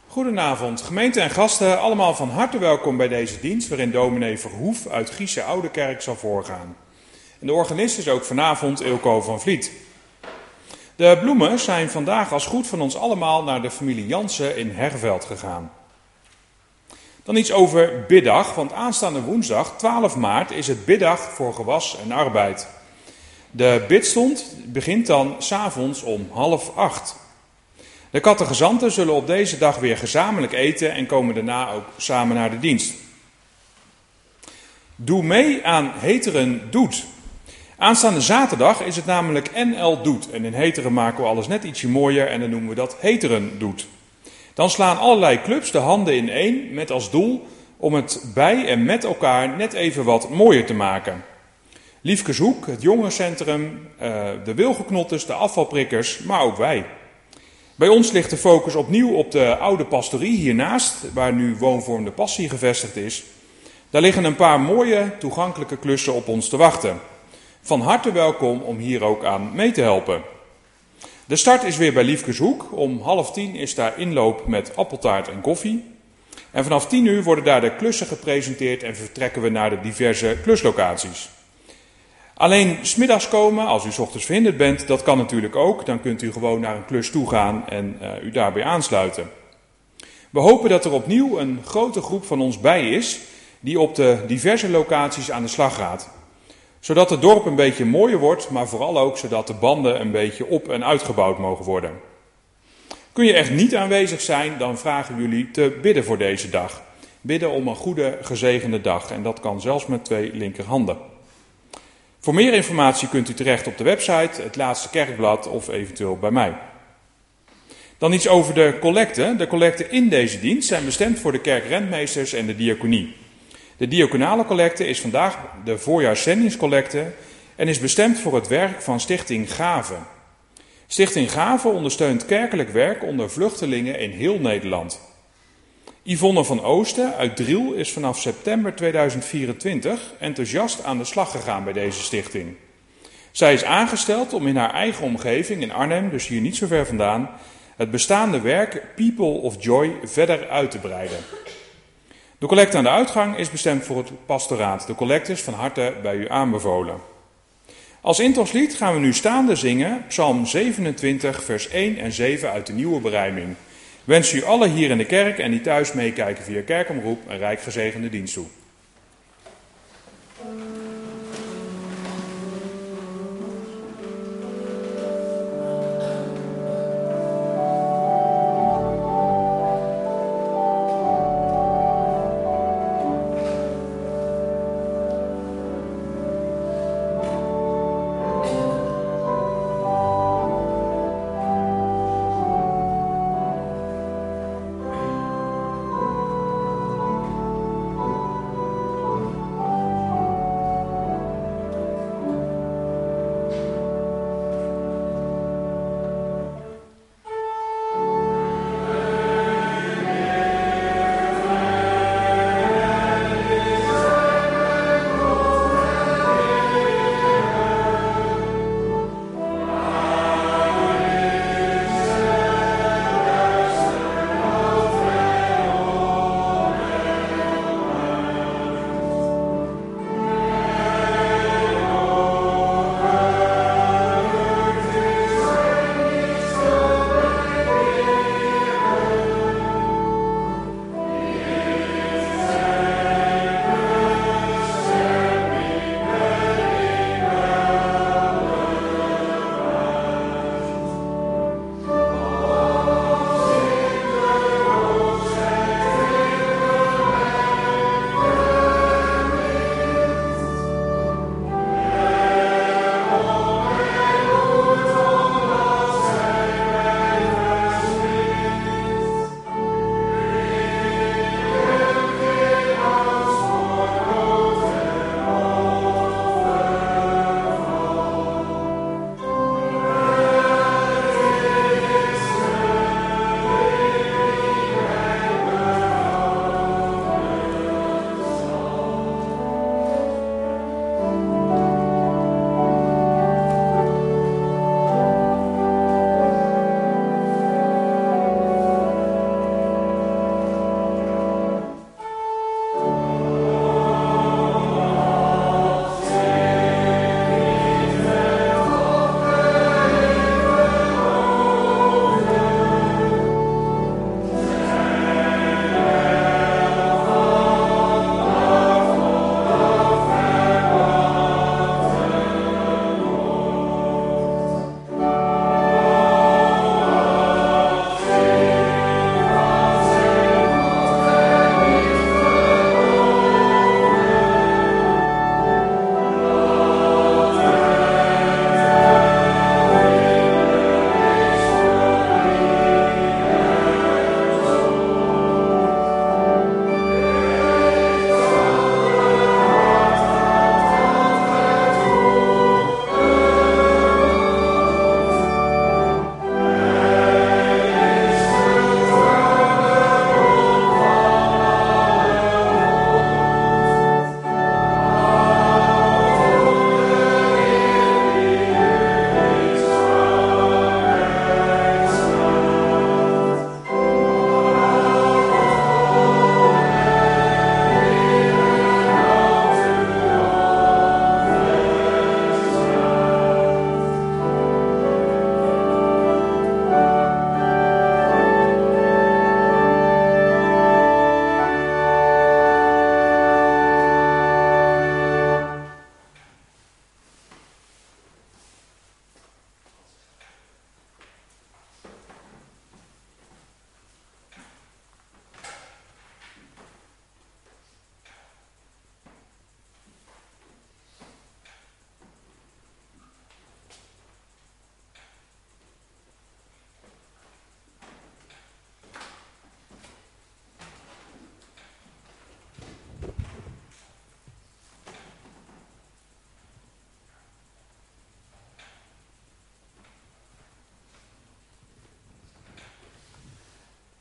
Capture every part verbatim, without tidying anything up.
Goedenavond, gemeente en gasten, allemaal van harte welkom bij deze dienst waarin dominee Verhoef uit Giesche Oudekerk zal voorgaan. En de organist is ook vanavond Eelco van Vliet. De bloemen zijn vandaag als goed van ons allemaal naar de familie Jansen in Herveld gegaan. Dan iets over biddag, want aanstaande woensdag twaalf maart is het biddag voor gewas en arbeid. De bidstond begint dan 's avonds om half acht. De catechizanten zullen op deze dag weer gezamenlijk eten en komen daarna ook samen naar de dienst. Doe mee aan Heteren Doet. Aanstaande zaterdag is het namelijk N L Doet. En in Heteren maken we alles net ietsje mooier en dan noemen we dat Heteren Doet. Dan slaan allerlei clubs de handen in één met als doel om het bij en met elkaar net even wat mooier te maken. Liefkes Hoek, het jongerencentrum, de wilgeknotters, de afvalprikkers, maar ook wij. Bij ons ligt de focus opnieuw op de oude pastorie hiernaast, waar nu Woonvorm de Passie gevestigd is. Daar liggen een paar mooie, toegankelijke klussen op ons te wachten. Van harte welkom om hier ook aan mee te helpen. De start is weer bij Liefkes Hoek. Om half tien is daar inloop met appeltaart en koffie. En vanaf tien uur worden daar de klussen gepresenteerd en vertrekken we naar de diverse kluslocaties. Alleen 's middags komen, als u 's ochtends verhinderd bent, dat kan natuurlijk ook. Dan kunt u gewoon naar een klus toe gaan en uh, u daarbij aansluiten. We hopen dat er opnieuw een grote groep van ons bij is, die op de diverse locaties aan de slag gaat. Zodat het dorp een beetje mooier wordt, maar vooral ook zodat de banden een beetje op- en uitgebouwd mogen worden. Kun je echt niet aanwezig zijn, dan vragen we jullie te bidden voor deze dag. Bidden om een goede, gezegende dag. En dat kan zelfs met twee linkerhanden. Voor meer informatie kunt u terecht op de website, het Laatste Kerkblad of eventueel bij mij. Dan iets over de collecten. De collecten in deze dienst zijn bestemd voor de kerkrentmeesters en de diaconie. De diaconale collecte is vandaag de voorjaarszendingscollecte en is bestemd voor het werk van Stichting Gave. Stichting Gave ondersteunt kerkelijk werk onder vluchtelingen in heel Nederland. Yvonne van Oosten uit Driel is vanaf september tweeduizend vierentwintig enthousiast aan de slag gegaan bij deze stichting. Zij is aangesteld om in haar eigen omgeving in Arnhem, dus hier niet zo ver vandaan, het bestaande werk People of Joy verder uit te breiden. De collecte aan de uitgang is bestemd voor het pastoraat. De collecte is van harte bij u aanbevolen. Als introslied gaan we nu staande zingen Psalm zevenentwintig vers één en zeven uit de nieuwe berijming. Wens u allen hier in de kerk en die thuis meekijken via Kerkomroep een rijk gezegende dienst toe.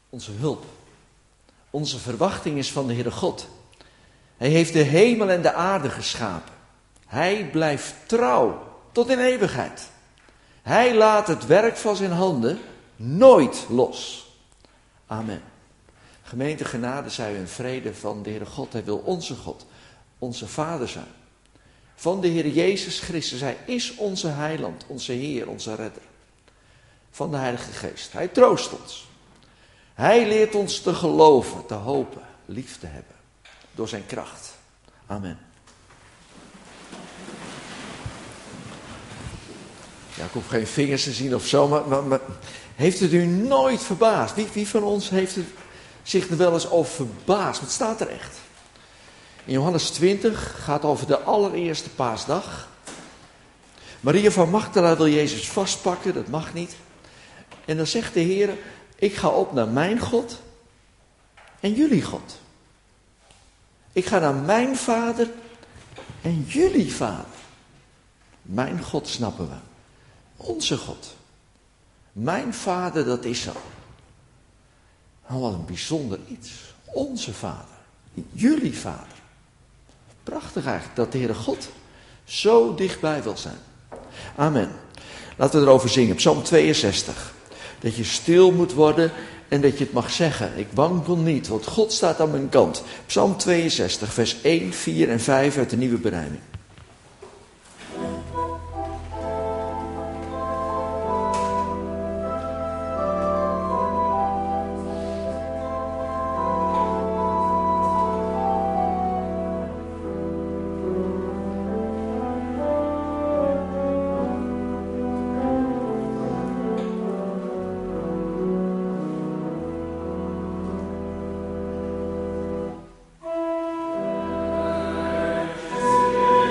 onze hulp. Onze verwachting is van de Heere God. Hij heeft de hemel en de aarde geschapen. Hij blijft trouw tot in eeuwigheid. Hij laat het werk van zijn handen nooit los. Amen. Gemeente, genade zij u en vrede van de Heere God. Hij wil onze God, onze Vader zijn. Van de Heer Jezus Christus. Hij is onze heiland, onze Heer, onze redder. Van de Heilige Geest. Hij troost ons. Hij leert ons te geloven, te hopen, lief te hebben. Door zijn kracht. Amen. Ja, ik hoef geen vingers te zien of zo, maar, maar, maar heeft het u nooit verbaasd? Wie, wie van ons heeft het zich er wel eens over verbaasd? Het staat er echt. In Johannes twintig gaat over de allereerste paasdag. Maria van Magdala wil Jezus vastpakken, dat mag niet. En dan zegt de Heer, ik ga op naar mijn God en jullie God. Ik ga naar mijn Vader en jullie Vader. Mijn God snappen we. Onze God. Mijn Vader, dat is zo. Nou, wat een bijzonder iets. Onze Vader. Jullie Vader. Prachtig eigenlijk dat de Heere God zo dichtbij wil zijn. Amen. Laten we erover zingen. Psalm tweeënzestig. Dat je stil moet worden en dat je het mag zeggen. Ik wankel niet, want God staat aan mijn kant. Psalm tweeënzestig, vers één, vier en vijf uit de Nieuwe Berijming. Amen.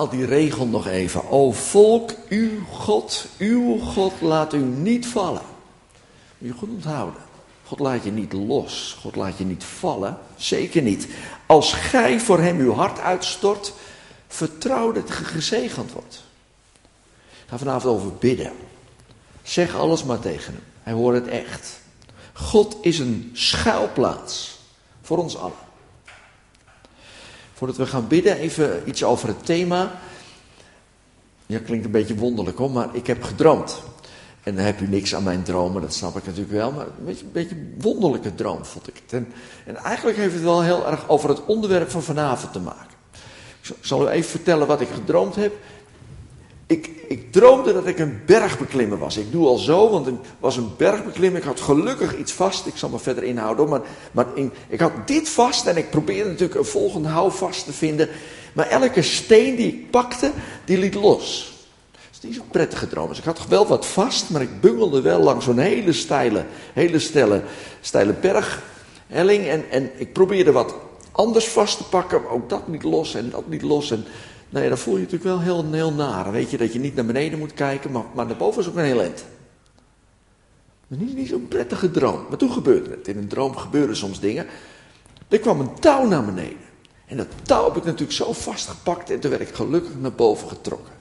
Onthaal die regel nog even. O volk, uw God, uw God laat u niet vallen. Moet je goed onthouden. God laat je niet los. God laat je niet vallen. Zeker niet. Als gij voor hem uw hart uitstort, vertrouw dat je gezegend wordt. Ik ga vanavond over bidden. Zeg alles maar tegen hem. Hij hoort het echt. God is een schuilplaats voor ons allen. Voordat we gaan bidden, even iets over het thema. Ja, klinkt een beetje wonderlijk hoor, maar ik heb gedroomd. En dan heb u niks aan mijn dromen, dat snap ik natuurlijk wel. Maar een beetje een beetje een wonderlijke droom vond ik het. En, en eigenlijk heeft het wel heel erg over het onderwerp van vanavond te maken. Ik zal u even vertellen wat ik gedroomd heb. Ik, ik droomde dat ik een bergbeklimmer was. Ik doe al zo, want ik was een bergbeklimmer. Ik had gelukkig iets vast. Ik zal me verder inhouden. Maar, maar ik, ik had dit vast en ik probeerde natuurlijk een volgend houvast te vinden. Maar elke steen die ik pakte, die liet los. Dat is niet zo'n prettige droom. Dus ik had wel wat vast, maar ik bungelde wel langs zo'n hele steile, hele steile, steile berghelling. En, en ik probeerde wat anders vast te pakken. Maar ook dat niet los en dat niet los. En nou ja, dan voel je je natuurlijk wel heel, heel naar. Weet je dat je niet naar beneden moet kijken, maar, maar naar boven is ook een heel eind. Niet, niet zo'n prettige droom. Maar toen gebeurde het. In een droom gebeuren soms dingen. Er kwam een touw naar beneden. En dat touw heb ik natuurlijk zo vastgepakt en toen werd ik gelukkig naar boven getrokken.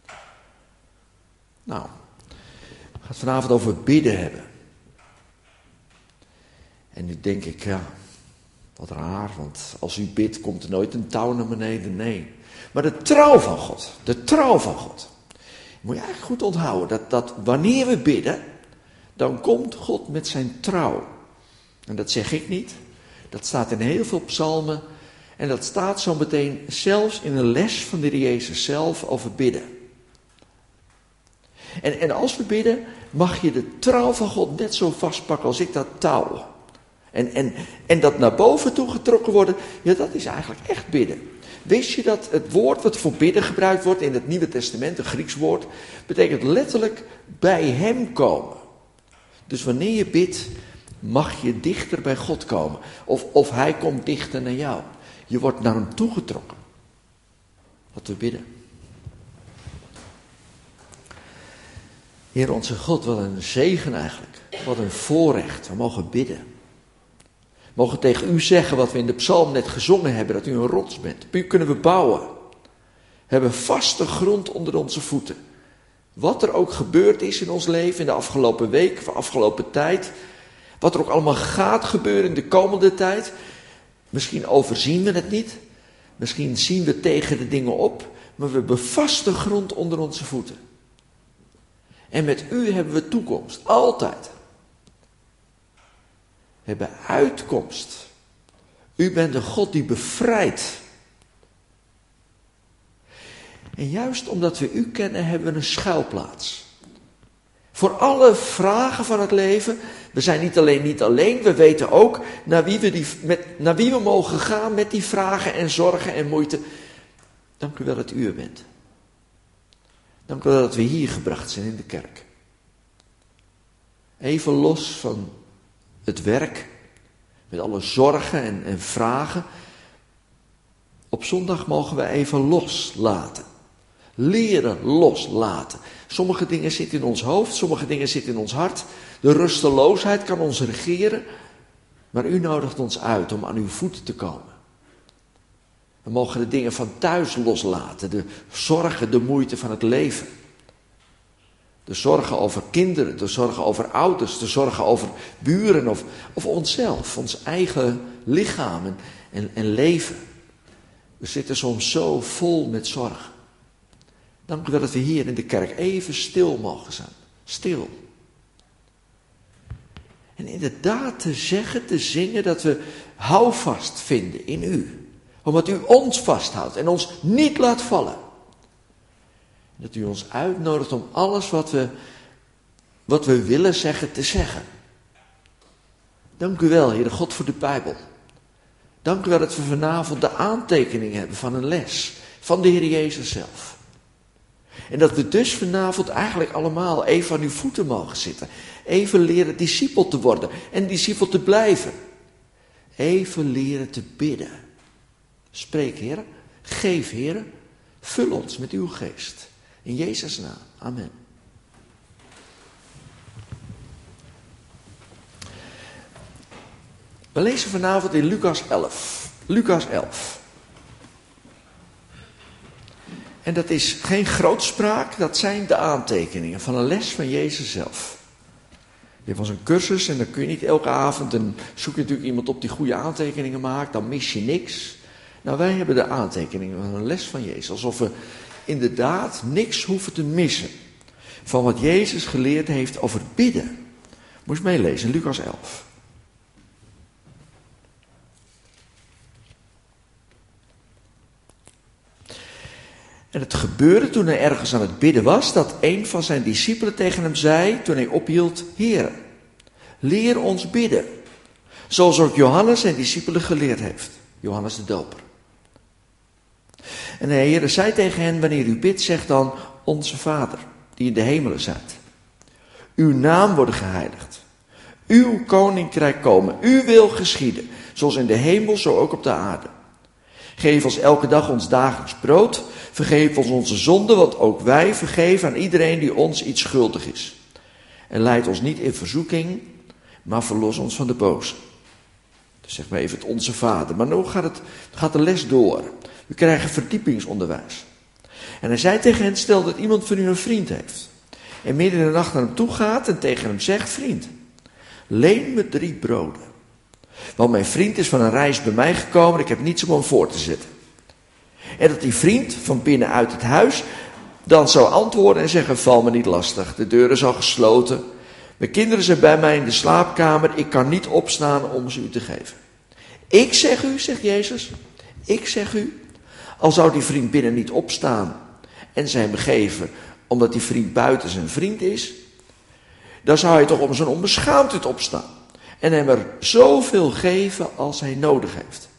Nou, we gaan het vanavond over bidden hebben. En nu denk ik, ja, wat raar, want als u bidt komt er nooit een touw naar beneden. Nee. Maar de trouw van God, de trouw van God. Moet je eigenlijk goed onthouden, dat, dat wanneer we bidden, dan komt God met zijn trouw. En dat zeg ik niet, dat staat in heel veel psalmen. En dat staat zo meteen zelfs in een les van de Heer Jezus zelf over bidden. En, en als we bidden, mag je de trouw van God net zo vastpakken als ik dat touw. En, en, en dat naar boven toe getrokken worden, ja, dat is eigenlijk echt bidden. Wist je dat het woord wat voor bidden gebruikt wordt in het Nieuwe Testament, een Grieks woord, betekent letterlijk bij hem komen. Dus wanneer je bidt, mag je dichter bij God komen. Of, of hij komt dichter naar jou. Je wordt naar hem toegetrokken. Laten we bidden. Heer onze God, wat een zegen eigenlijk. Wat een voorrecht. We mogen bidden. We mogen tegen u zeggen wat we in de psalm net gezongen hebben. Dat u een rots bent. Op u kunnen we bouwen. We hebben vaste grond onder onze voeten. Wat er ook gebeurd is in ons leven in de afgelopen week, of de afgelopen tijd. Wat er ook allemaal gaat gebeuren in de komende tijd. Misschien overzien we het niet. Misschien zien we tegen de dingen op. Maar we hebben vaste grond onder onze voeten. En met u hebben we toekomst. Altijd. We hebben uitkomst. U bent een God die bevrijdt. En juist omdat we u kennen, hebben we een schuilplaats. Voor alle vragen van het leven. We zijn niet alleen niet alleen. We weten ook naar wie we, die, met, naar wie we mogen gaan met die vragen en zorgen en moeite. Dank u wel dat u er bent. Dank u wel dat we hier gebracht zijn in de kerk. Even los van het werk. Met alle zorgen en, en vragen. Op zondag mogen we even loslaten. Leren loslaten. Sommige dingen zitten in ons hoofd, sommige dingen zitten in ons hart. De rusteloosheid kan ons regeren. Maar u nodigt ons uit om aan uw voeten te komen. We mogen de dingen van thuis loslaten. De zorgen, de moeite van het leven. De zorgen over kinderen, de zorgen over ouders, de zorgen over buren of, of onszelf. Ons eigen lichaam en, en, en leven. We zitten soms zo vol met zorgen. Dank u wel dat we hier in de kerk even stil mogen zijn. Stil. En inderdaad te zeggen, te zingen dat we houvast vinden in u. Omdat u ons vasthoudt en ons niet laat vallen. Dat u ons uitnodigt om alles wat we, wat we willen zeggen te zeggen. Dank u wel, Heere God, voor de Bijbel. Dank u wel dat we vanavond de aantekening hebben van een les. Van de Heer Jezus zelf. En dat we dus vanavond eigenlijk allemaal even aan uw voeten mogen zitten. Even leren discipel te worden en discipel te blijven. Even leren te bidden. Spreek, Heer. Geef, Heer. Vul ons met uw geest. In Jezus' naam. Amen. We lezen vanavond in Lucas elf. Lucas elf. En dat is geen grootspraak, dat zijn de aantekeningen van een les van Jezus zelf. Je was een cursus en dan kun je niet elke avond, en zoek je natuurlijk iemand op die goede aantekeningen maakt, dan mis je niks. Nou, wij hebben de aantekeningen van een les van Jezus, alsof we inderdaad niks hoeven te missen van wat Jezus geleerd heeft over bidden. Moet je meelezen, Lucas elf. En het gebeurde toen hij ergens aan het bidden was, dat een van zijn discipelen tegen hem zei, toen hij ophield: Heer, leer ons bidden, zoals ook Johannes zijn discipelen geleerd heeft. Johannes de Doper. En de Heer zei tegen hen: wanneer u bidt, zeg dan: Onze Vader, die in de hemelen zijt. Uw naam worden geheiligd. Uw koninkrijk komen. Uw wil geschieden, zoals in de hemel, zo ook op de aarde. Geef ons elke dag ons dagelijks brood. Vergeef ons onze zonden, want ook wij vergeven aan iedereen die ons iets schuldig is. En leid ons niet in verzoeking, maar verlos ons van de boze. Dus zeg maar even het Onze Vader. Maar nu gaat, het, gaat de les door. We krijgen verdiepingsonderwijs. En hij zei tegen hen: stel dat iemand van u een vriend heeft. En midden in de nacht naar hem toe gaat en tegen hem zegt: vriend, leen me drie broden. Want mijn vriend is van een reis bij mij gekomen, ik heb niets om hem voor te zetten. En dat die vriend van binnenuit het huis dan zou antwoorden en zeggen: val me niet lastig, de deur is al gesloten. Mijn kinderen zijn bij mij in de slaapkamer, ik kan niet opstaan om ze u te geven. Ik zeg u, zegt Jezus, ik zeg u, al zou die vriend binnen niet opstaan en ze hem geven omdat die vriend buiten zijn vriend is, dan zou hij toch om zijn onbeschaamdheid opstaan en hem er zoveel geven als hij nodig heeft.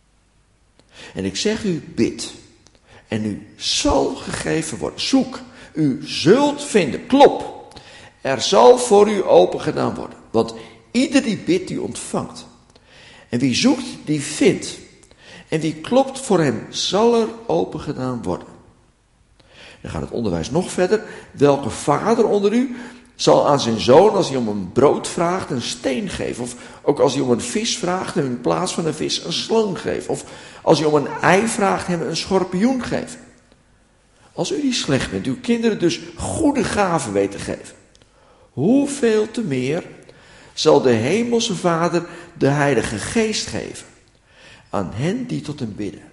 En ik zeg u, bid. En u zal gegeven worden. Zoek. U zult vinden. Klop. Er zal voor u open gedaan worden. Want ieder die bidt, die ontvangt. En wie zoekt, die vindt. En wie klopt, voor hem zal er open gedaan worden. Dan gaat het onderwijs nog verder. Welke vader onder u zal aan zijn zoon, als hij om een brood vraagt, een steen geven? Of ook als hij om een vis vraagt, hem in plaats van een vis een slang geven? Of als hij om een ei vraagt, hem een schorpioen geven? Als u die slecht bent, uw kinderen dus goede gaven weet te geven, hoeveel te meer zal de hemelse Vader de Heilige Geest geven aan hen die tot hem bidden?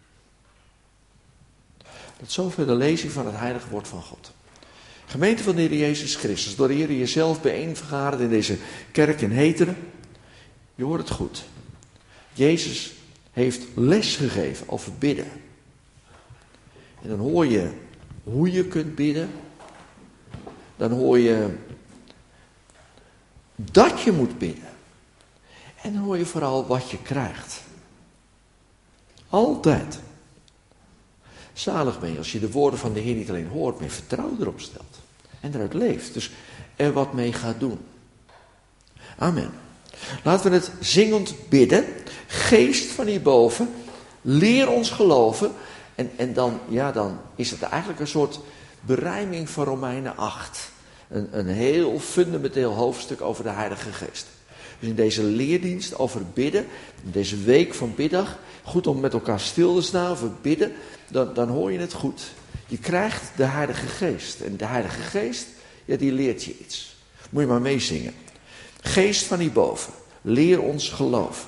Tot zover de lezing van het heilige woord van God. Gemeente van de Heer Jezus Christus, door de Heer jezelf bijeenvergaderd in deze kerk in Heteren. Je hoort het goed. Jezus heeft les gegeven over bidden. En dan hoor je hoe je kunt bidden. Dan hoor je dat je moet bidden. En dan hoor je vooral wat je krijgt. Altijd. Zalig ben je als je de woorden van de Heer niet alleen hoort, maar vertrouwen erop stelt. En eruit leeft. Dus er wat mee gaat doen. Amen. Laten we het zingend bidden. Geest van hierboven, leer ons geloven. En, en dan, ja, dan is het eigenlijk een soort berijming van Romeinen acht. Een, een heel fundamenteel hoofdstuk over de Heilige Geest. Dus in deze leerdienst over bidden, in deze week van biddag, goed om met elkaar stil te staan over bidden, dan, dan hoor je het goed. Je krijgt de Heilige Geest. En de Heilige Geest, ja, die leert je iets. Moet je maar meezingen. Geest van hierboven, leer ons geloven.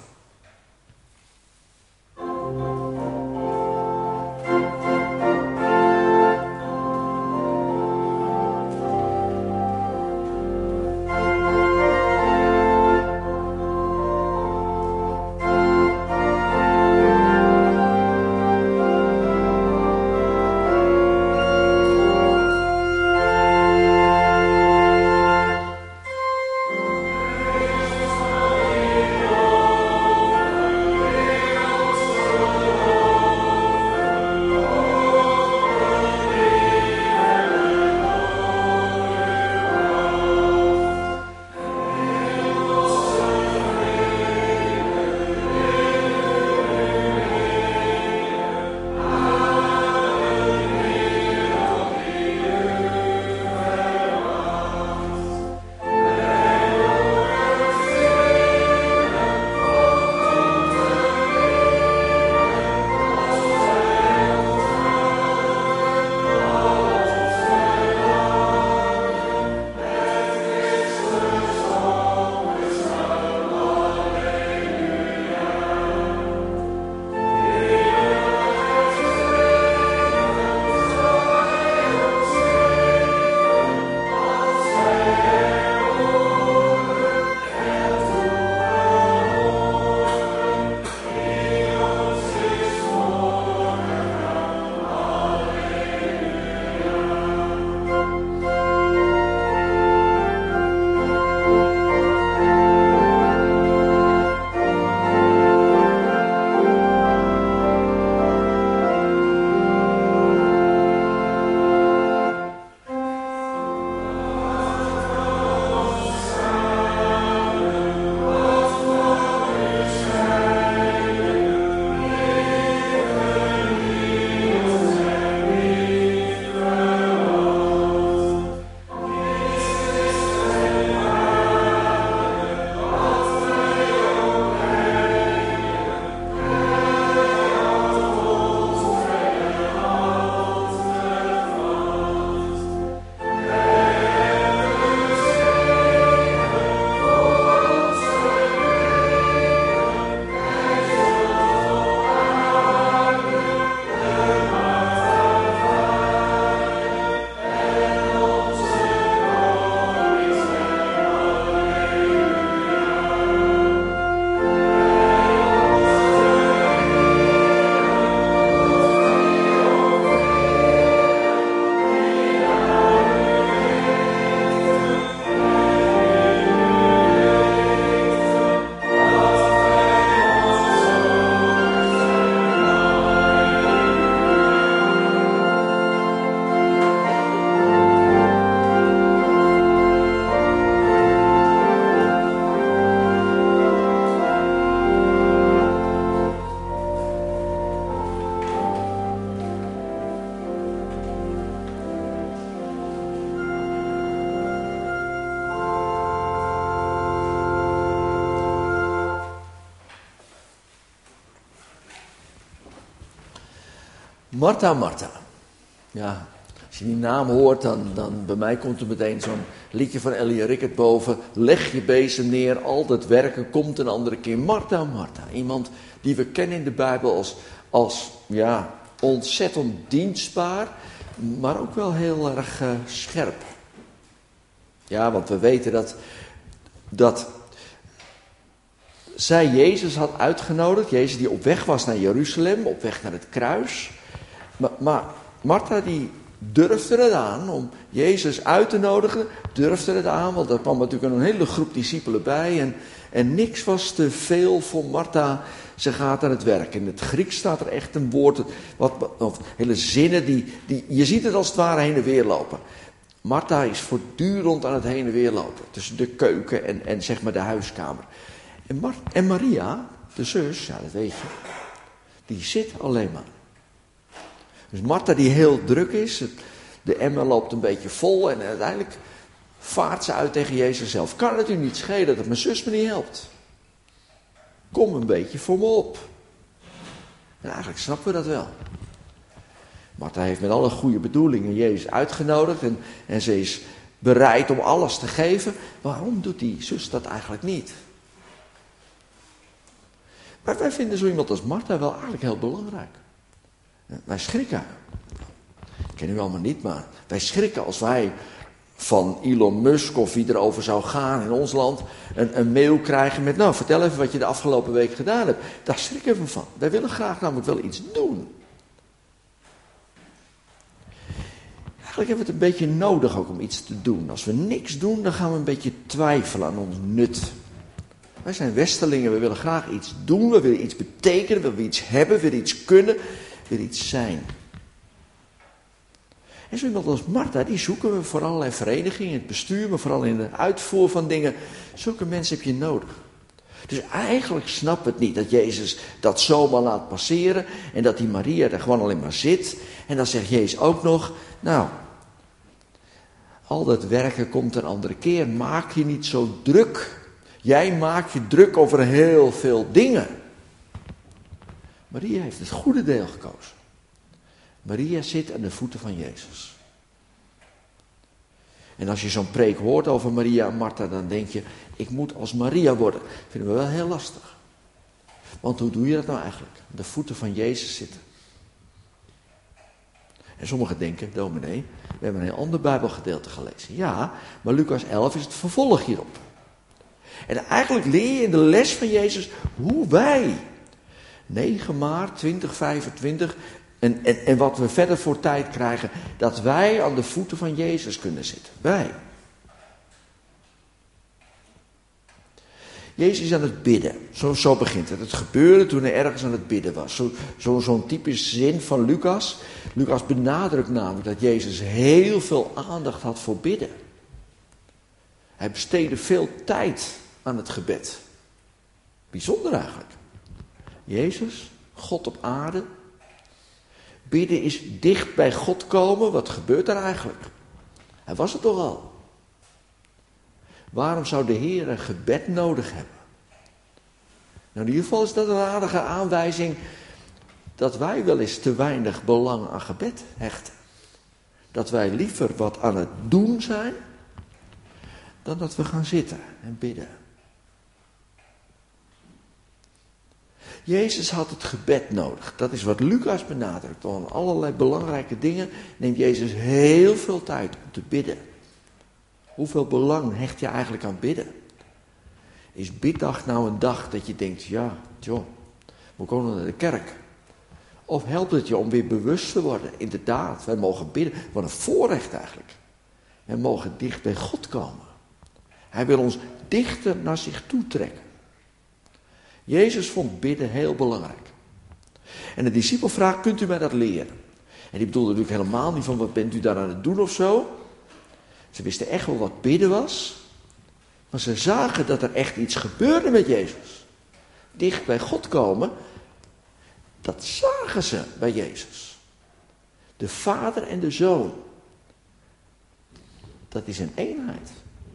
Martha, Martha. Ja, als je die naam hoort, dan, dan bij mij komt er meteen zo'n liedje van Ellie Rickert boven. Leg je bezem neer, al dat werken komt een andere keer. Martha, Martha. Iemand die we kennen in de Bijbel als, als ja, ontzettend dienstbaar, maar ook wel heel erg uh, scherp. Ja, want we weten dat, dat zij Jezus had uitgenodigd. Jezus die op weg was naar Jeruzalem, op weg naar het kruis. Maar, maar Martha die durfde het aan om Jezus uit te nodigen. Durfde het aan, want er kwam natuurlijk een hele groep discipelen bij. En, en niks was te veel voor Martha. Ze gaat aan het werk. In het Grieks staat er echt een woord, wat, of hele zinnen, die, die, je ziet het als het ware heen en weer lopen. Martha is voortdurend aan het heen en weer lopen. Tussen de keuken en, en zeg maar de huiskamer. En, Mar- en Maria, de zus, ja dat weet je, die zit alleen maar. Dus Martha die heel druk is, het, de emmer loopt een beetje vol en uiteindelijk vaart ze uit tegen Jezus zelf. Kan het u niet schelen dat mijn zus me niet helpt? Kom een beetje voor me op. En eigenlijk snappen we dat wel. Martha heeft met alle goede bedoelingen Jezus uitgenodigd en, en ze is bereid om alles te geven. Waarom doet die zus dat eigenlijk niet? Maar wij vinden zo iemand als Martha wel eigenlijk heel belangrijk. Wij schrikken. Ik ken u allemaal niet, maar wij schrikken als wij van Elon Musk of wie erover zou gaan in ons land een, een mail krijgen met, nou vertel even wat je de afgelopen week gedaan hebt. Daar schrikken we van. Wij willen graag namelijk wel iets doen. Eigenlijk hebben we het een beetje nodig ook om iets te doen. Als we niks doen, dan gaan we een beetje twijfelen aan ons nut. Wij zijn Westerlingen, we willen graag iets doen, we willen iets betekenen, we willen iets hebben, we willen iets kunnen, we willen iets zijn. En zo iemand als Martha, die zoeken we voor allerlei verenigingen, in het bestuur, maar vooral in de uitvoer van dingen. Zulke mensen heb je nodig. Dus eigenlijk snap het niet dat Jezus dat zomaar laat passeren en dat die Maria er gewoon alleen maar zit. En dan zegt Jezus ook nog, nou, al dat werken komt een andere keer, maak je niet zo druk. Jij maakt je druk over heel veel dingen. Maria heeft het goede deel gekozen. Maria zit aan de voeten van Jezus. En als je zo'n preek hoort over Maria en Martha, dan denk je, ik moet als Maria worden. Dat vinden we wel heel lastig. Want hoe doe je dat nou eigenlijk? Aan de voeten van Jezus zitten. En sommigen denken, dominee, we hebben een heel ander Bijbelgedeelte gelezen. Ja, maar Lucas elf is het vervolg hierop. En eigenlijk leer je in de les van Jezus hoe wij negen maart twintig vijfentwintig en, en, en wat we verder voor tijd krijgen, dat wij aan de voeten van Jezus kunnen zitten. Wij. Jezus is aan het bidden. Zo, zo begint het. Het gebeurde toen hij ergens aan het bidden was. Zo, zo, zo'n typisch zin van Lucas. Lucas benadrukt namelijk dat Jezus heel veel aandacht had voor bidden. Hij besteedde veel tijd aan het gebed. Bijzonder eigenlijk. Jezus, God op aarde. Bidden is dicht bij God komen. Wat gebeurt er eigenlijk? Hij was het toch al. Waarom zou de Heer een gebed nodig hebben? Nou, in ieder geval is dat een aardige aanwijzing dat wij wel eens te weinig belang aan gebed hechten. Dat wij liever wat aan het doen zijn dan dat we gaan zitten en bidden. Jezus had het gebed nodig. Dat is wat Lucas benadrukt. Aan allerlei belangrijke dingen neemt Jezus heel veel tijd om te bidden. Hoeveel belang hecht je eigenlijk aan bidden? Is biddag nou een dag dat je denkt, ja, joh, we komen naar de kerk. Of helpt het je om weer bewust te worden? Inderdaad, wij mogen bidden. Wat een voorrecht eigenlijk. Wij mogen dicht bij God komen. Hij wil ons dichter naar zich toe trekken. Jezus vond bidden heel belangrijk. En de discipel vraagt, kunt u mij dat leren? En die bedoelde natuurlijk helemaal niet van, wat bent u daar aan het doen of zo? Ze wisten echt wel wat bidden was. Maar ze zagen dat er echt iets gebeurde met Jezus. Dicht bij God komen. Dat zagen ze bij Jezus. De Vader en de Zoon. Dat is een eenheid.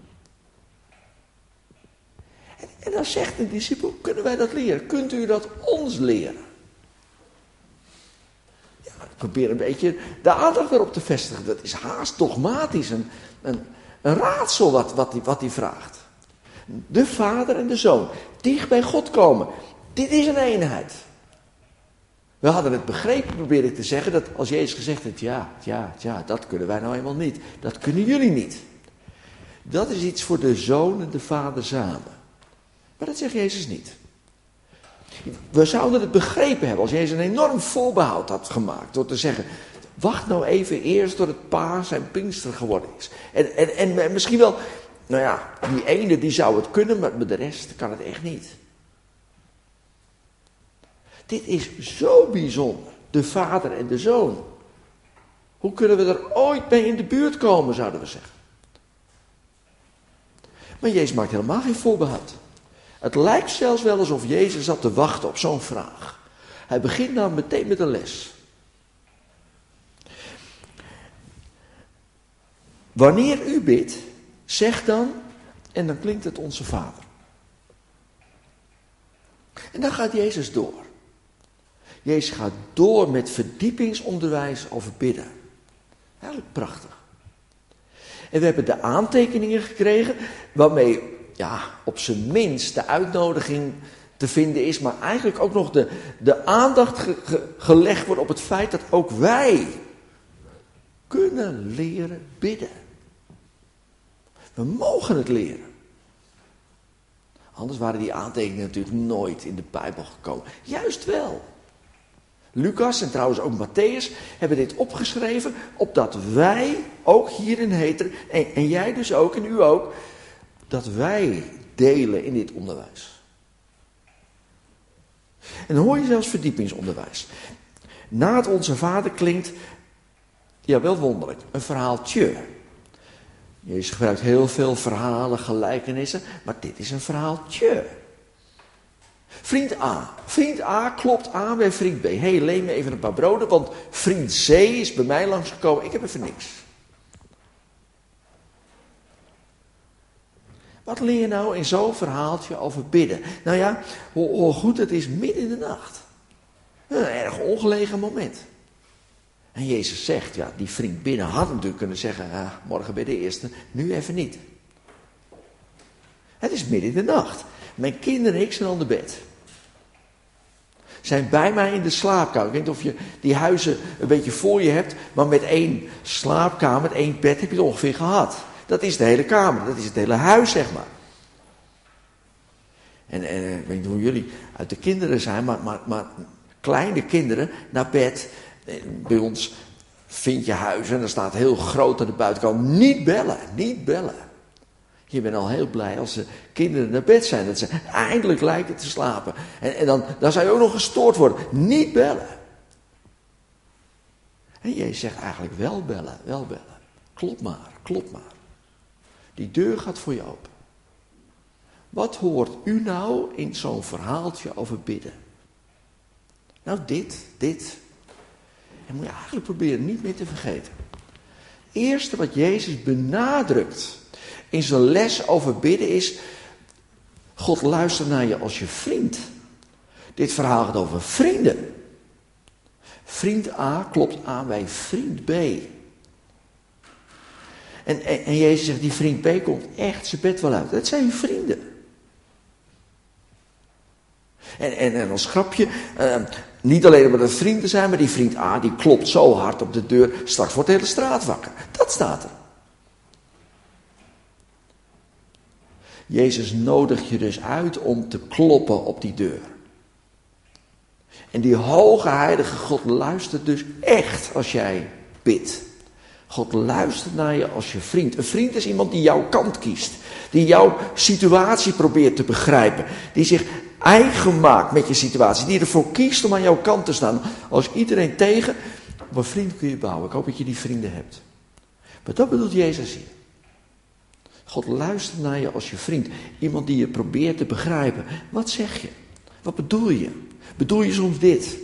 En, en dan zegt een discipel, kunnen wij dat leren? Kunt u dat ons leren? Ja, probeer een beetje de aandacht erop te vestigen. Dat is haast dogmatisch, een, een, een raadsel wat, wat, die, wat die vraagt. De Vader en de Zoon, dicht bij God komen. Dit is een eenheid. We hadden het begrepen, probeer ik te zeggen, dat als Jezus gezegd heeft, ja, ja, ja, dat kunnen wij nou eenmaal niet. Dat kunnen jullie niet. Dat is iets voor de Zoon en de Vader samen. Maar dat zegt Jezus niet. We zouden het begrepen hebben als Jezus een enorm voorbehoud had gemaakt. Door te zeggen, wacht nou even eerst tot het Paas en Pinkster geworden is. En, en, en misschien wel, nou ja, die ene die zou het kunnen, maar de rest kan het echt niet. Dit is zo bijzonder. De Vader en de Zoon. Hoe kunnen we er ooit mee in de buurt komen, zouden we zeggen. Maar Jezus maakt helemaal geen voorbehoud. Het lijkt zelfs wel alsof Jezus zat te wachten op zo'n vraag. Hij begint nou meteen met een les. Wanneer u bidt, zeg dan, en dan klinkt het onze Vader. En dan gaat Jezus door. Jezus gaat door met verdiepingsonderwijs over bidden. Eigenlijk prachtig. En we hebben de aantekeningen gekregen, waarmee ja, op zijn minst de uitnodiging te vinden is, maar eigenlijk ook nog de, de aandacht ge, ge, gelegd wordt op het feit dat ook wij kunnen leren bidden. We mogen het leren. Anders waren die aantekeningen natuurlijk nooit in de Bijbel gekomen. Juist wel. Lucas en trouwens ook Matthäus hebben dit opgeschreven, opdat wij, ook hier in Heteren, en, en jij dus ook en u ook, dat wij delen in dit onderwijs. En dan hoor je zelfs verdiepingsonderwijs. Na het Onze Vader klinkt, ja wel wonderlijk, een verhaaltje. Jezus gebruikt heel veel verhalen, gelijkenissen, maar dit is een verhaaltje. Vriend A. Vriend A klopt aan bij vriend B. Hé, hey, leen me even een paar broden, want vriend C is bij mij langsgekomen. Ik heb even niks. Wat leer je nou in zo'n verhaaltje over bidden? Nou ja, hoe, hoe goed het is midden in de nacht. Een erg ongelegen moment. En Jezus zegt, ja, die vriend binnen had natuurlijk kunnen zeggen, ah, morgen bij de eerste, nu even niet. Het is midden in de nacht. Mijn kinderen en ik zijn aan de bed. Zijn bij mij in de slaapkamer. Ik weet niet of je die huizen een beetje voor je hebt, maar met één slaapkamer, met één bed heb je het ongeveer gehad. Dat is de hele kamer, dat is het hele huis, zeg maar. En, en ik weet niet hoe jullie uit de kinderen zijn, maar, maar, maar kleine kinderen naar bed. Bij ons vind je huizen en dan staat heel groot aan de buitenkant, niet bellen, niet bellen. Je bent al heel blij als de kinderen naar bed zijn, dat ze eindelijk lijken te slapen. En, en dan, dan zou je ook nog gestoord worden, niet bellen. En Jezus zegt eigenlijk wel bellen, wel bellen. Klop maar, klop maar. Die deur gaat voor je open. Wat hoort u nou in zo'n verhaaltje over bidden? Nou dit, dit. En moet je eigenlijk proberen niet meer te vergeten. Het eerste wat Jezus benadrukt in zijn les over bidden is, God luistert naar je als je vriend. Dit verhaal gaat over vrienden. Vriend A klopt aan bij vriend B. En, en, en Jezus zegt, die vriend B komt echt zijn bed wel uit. Dat zijn vrienden. En, en, en als grapje, uh, niet alleen omdat het vrienden zijn, maar die vriend A die klopt zo hard op de deur, straks wordt de hele straat wakker. Dat staat er. Jezus nodigt je dus uit om te kloppen op die deur. En die hoge heilige God luistert dus echt als jij bidt. God luistert naar je als je vriend. Een vriend is iemand die jouw kant kiest. Die jouw situatie probeert te begrijpen. Die zich eigen maakt met je situatie. Die ervoor kiest om aan jouw kant te staan. Als iedereen tegen, op een vriend kun je bouwen. Ik hoop dat je die vrienden hebt. Maar dat bedoelt Jezus hier. God luistert naar je als je vriend. Iemand die je probeert te begrijpen. Wat zeg je? Wat bedoel je? Bedoel je soms dit?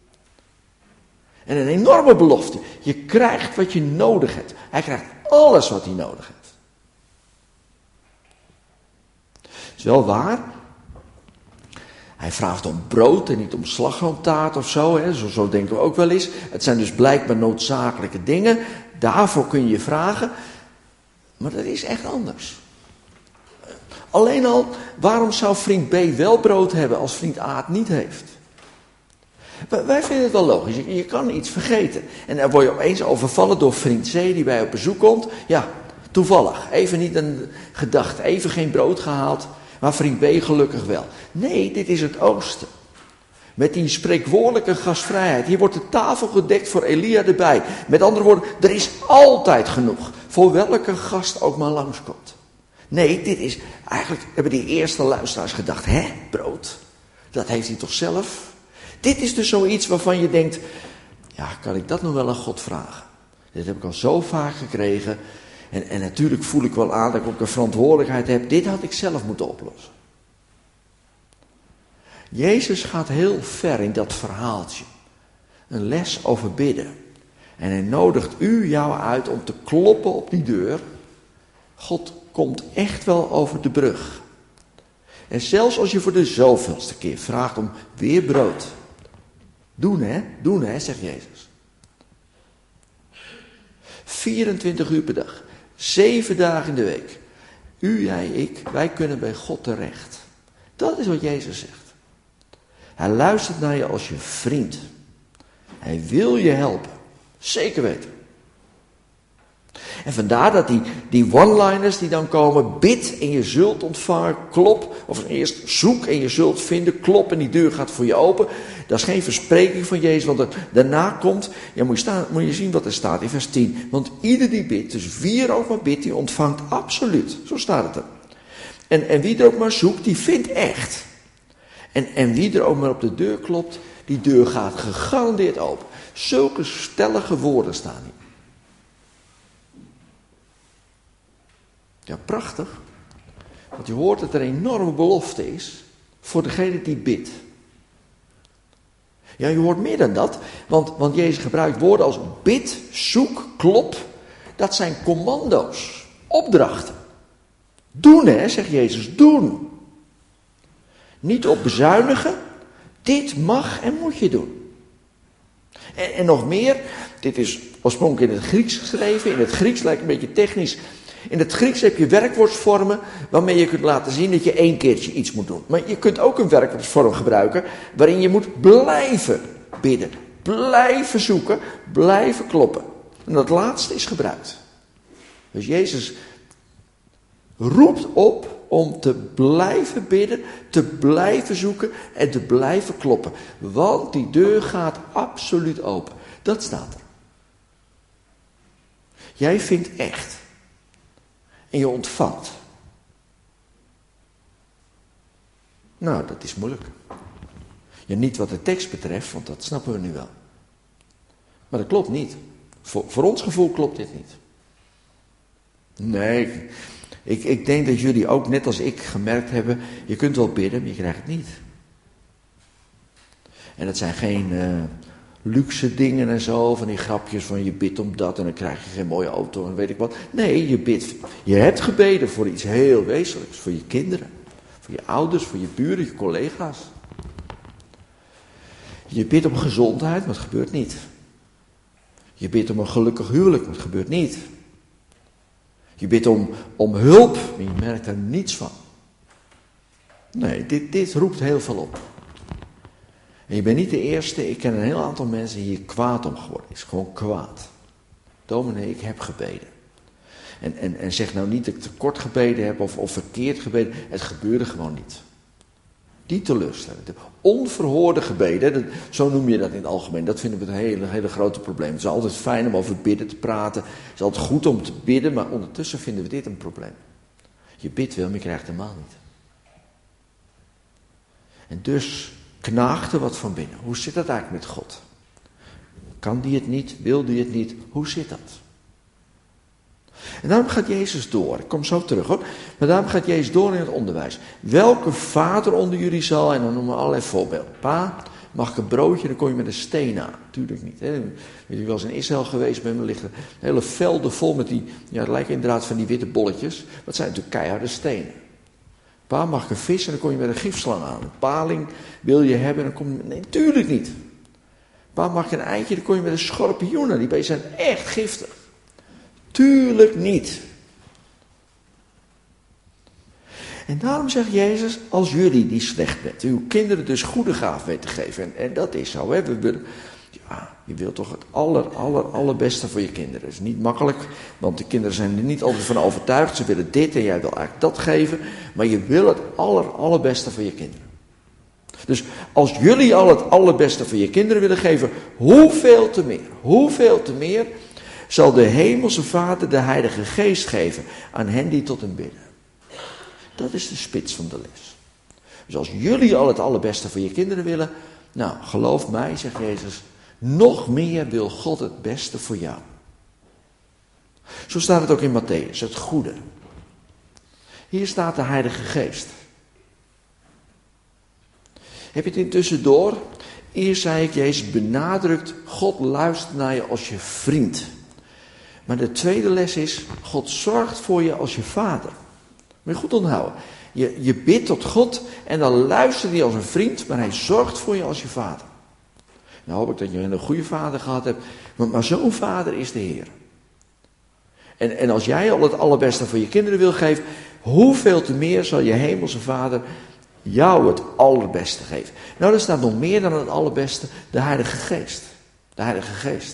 En een enorme belofte. Je krijgt wat je nodig hebt. Hij krijgt alles wat hij nodig heeft. Het is wel waar. Hij Hij vraagt om brood en niet om slagroomtaart of zo, hè. Zo, zo denken we ook wel eens. Het zijn dus blijkbaar noodzakelijke dingen. Daarvoor kun je je vragen. Maar dat is echt anders. Alleen al, waarom zou vriend B wel brood hebben als vriend A het niet heeft? Wij vinden het wel logisch. Je, je kan iets vergeten. En dan word je opeens overvallen door vriend C die bij je op bezoek komt. Ja, toevallig. Even niet een gedachte. Even geen brood gehaald. Maar vriend B gelukkig wel. Nee, dit is het oosten. Met die spreekwoordelijke gastvrijheid. Hier wordt de tafel gedekt voor Elia erbij. Met andere woorden, er is altijd genoeg. Voor welke gast ook maar langskomt. Nee, dit is... Eigenlijk hebben die eerste luisteraars gedacht. Hè, brood? Dat heeft hij toch zelf? Dit is dus zoiets waarvan je denkt... Ja, kan ik dat nog wel aan God vragen? Dit heb ik al zo vaak gekregen. En, en natuurlijk voel ik wel aan dat ik ook een verantwoordelijkheid heb. Dit had ik zelf moeten oplossen. Jezus gaat heel ver in dat verhaaltje. Een les over bidden. En hij nodigt u, jou uit om te kloppen op die deur. God komt echt wel over de brug. En zelfs als je voor de zoveelste keer vraagt om weer brood. Doen hè, doen hè, zegt Jezus. vierentwintig uur per dag. Zeven dagen in de week. U, jij, ik, wij kunnen bij God terecht. Dat is wat Jezus zegt. Hij luistert naar je als je vriend. Hij wil je helpen. Zeker weten. En vandaar dat die, die one-liners die dan komen, bid en je zult ontvangen, klop, of eerst zoek en je zult vinden, klop en die deur gaat voor je open. Dat is geen verspreking van Jezus, want er, daarna komt, ja moet je, staan, moet je zien wat er staat in vers tien. Want ieder die bidt, dus wie er ook maar bidt, die ontvangt absoluut. Zo staat het er. En, en wie er ook maar zoekt, die vindt echt. En, en wie er ook maar op de deur klopt, die deur gaat gegarandeerd open. Zulke stellige woorden staan hier. Ja, prachtig. Want je hoort dat er een enorme belofte is voor degene die bidt. Ja, je hoort meer dan dat. Want, want Jezus gebruikt woorden als bid, zoek, klop. Dat zijn commando's, opdrachten. Doen hè, zegt Jezus, doen. Niet op bezuinigen. Dit mag en moet je doen. En, en nog meer, dit is oorspronkelijk in het Grieks geschreven. In het Grieks lijkt een beetje technisch. In het Grieks heb je werkwoordsvormen waarmee je kunt laten zien dat je één keertje iets moet doen. Maar je kunt ook een werkwoordsvorm gebruiken waarin je moet blijven bidden. Blijven zoeken, blijven kloppen. En dat laatste is gebruikt. Dus Jezus roept op om te blijven bidden, te blijven zoeken en te blijven kloppen. Want die deur gaat absoluut open. Dat staat er. Jij vindt echt. En je ontvangt. Nou, dat is moeilijk. Ja, niet wat de tekst betreft, want dat snappen we nu wel. Maar dat klopt niet. Voor, voor ons gevoel klopt dit niet. Nee, ik, ik denk dat jullie ook net als ik gemerkt hebben, je kunt wel bidden, maar je krijgt het niet. En dat zijn geen uh, luxe dingen en zo, van die grapjes van je bidt om dat en dan krijg je geen mooie auto en weet ik wat. Nee, je bidt, je hebt gebeden voor iets heel wezenlijks, voor je kinderen, voor je ouders, voor je buren, je collega's. Je bidt om gezondheid, maar het gebeurt niet. Je bidt om een gelukkig huwelijk, maar het gebeurt niet. Je bidt om, om hulp, maar je merkt er niets van. Nee, dit, dit roept heel veel op. En je bent niet de eerste, ik ken een heel aantal mensen die hier kwaad om geworden is. Gewoon kwaad. Dominee, ik heb gebeden. En, en, en zeg nou niet dat ik tekort gebeden heb of, of verkeerd gebeden. Het gebeurde gewoon niet. Die teleurstelling. Onverhoorde gebeden, dat, zo noem je dat in het algemeen. Dat vinden we een hele, hele grote probleem. Het is altijd fijn om over bidden te praten. Het is altijd goed om te bidden, maar ondertussen vinden we dit een probleem. Je bidt wel, maar je krijgt het helemaal niet. En dus knaagt er wat van binnen. Hoe zit dat eigenlijk met God? Kan die het niet? Wil die het niet? Hoe zit dat? En daarom gaat Jezus door. Ik kom zo terug hoor. Maar daarom gaat Jezus door in het onderwijs. Welke vader onder jullie zal, en dan noemen we allerlei voorbeelden. Pa, mag ik een broodje? Dan kom je met een steen aan. Tuurlijk niet. Hè. Weet je wel eens in Israël geweest ben, er liggen hele velden vol met die, ja het lijken inderdaad van die witte bolletjes. Dat zijn natuurlijk keiharde stenen. Pa, mag ik een vis? En dan kom je met een gifslang aan. Een paling wil je hebben? En dan kom je... Nee, tuurlijk niet. Pa, mag ik een eitje? Dan kom je met een schorpioen aan. Die beesten zijn echt giftig. Tuurlijk niet. En daarom zegt Jezus, als jullie die slecht bent, uw kinderen dus goede gaven weten te geven. En, en dat is zo, hè. We willen, ja, je wilt toch het aller, aller, allerbeste voor je kinderen. Dat is niet makkelijk, want de kinderen zijn er niet altijd van overtuigd. Ze willen dit en jij wil eigenlijk dat geven. Maar je wil het aller, allerbeste voor je kinderen. Dus als jullie al het allerbeste voor je kinderen willen geven, hoeveel te meer, hoeveel te meer zal de hemelse Vader de Heilige Geest geven aan hen die tot hem bidden. Dat is de spits van de les. Dus als jullie al het allerbeste voor je kinderen willen, nou, geloof mij, zegt Jezus, nog meer wil God het beste voor jou. Zo staat het ook in Matthäus, het goede. Hier staat de Heilige Geest. Heb je het intussen door? Eerst zei ik, Jezus benadrukt, God luistert naar je als je vriend. Maar de tweede les is, God zorgt voor je als je vader. Moet je goed onthouden. Je, je bidt tot God en dan luistert hij als een vriend, maar hij zorgt voor je als je vader. Nou hoop ik dat je een goede vader gehad hebt, maar, maar zo'n vader is de Heer. En, en als jij al het allerbeste voor je kinderen wil geven, hoeveel te meer zal je hemelse Vader jou het allerbeste geven. Nou, er staat nog meer dan het allerbeste, de Heilige Geest. De Heilige Geest.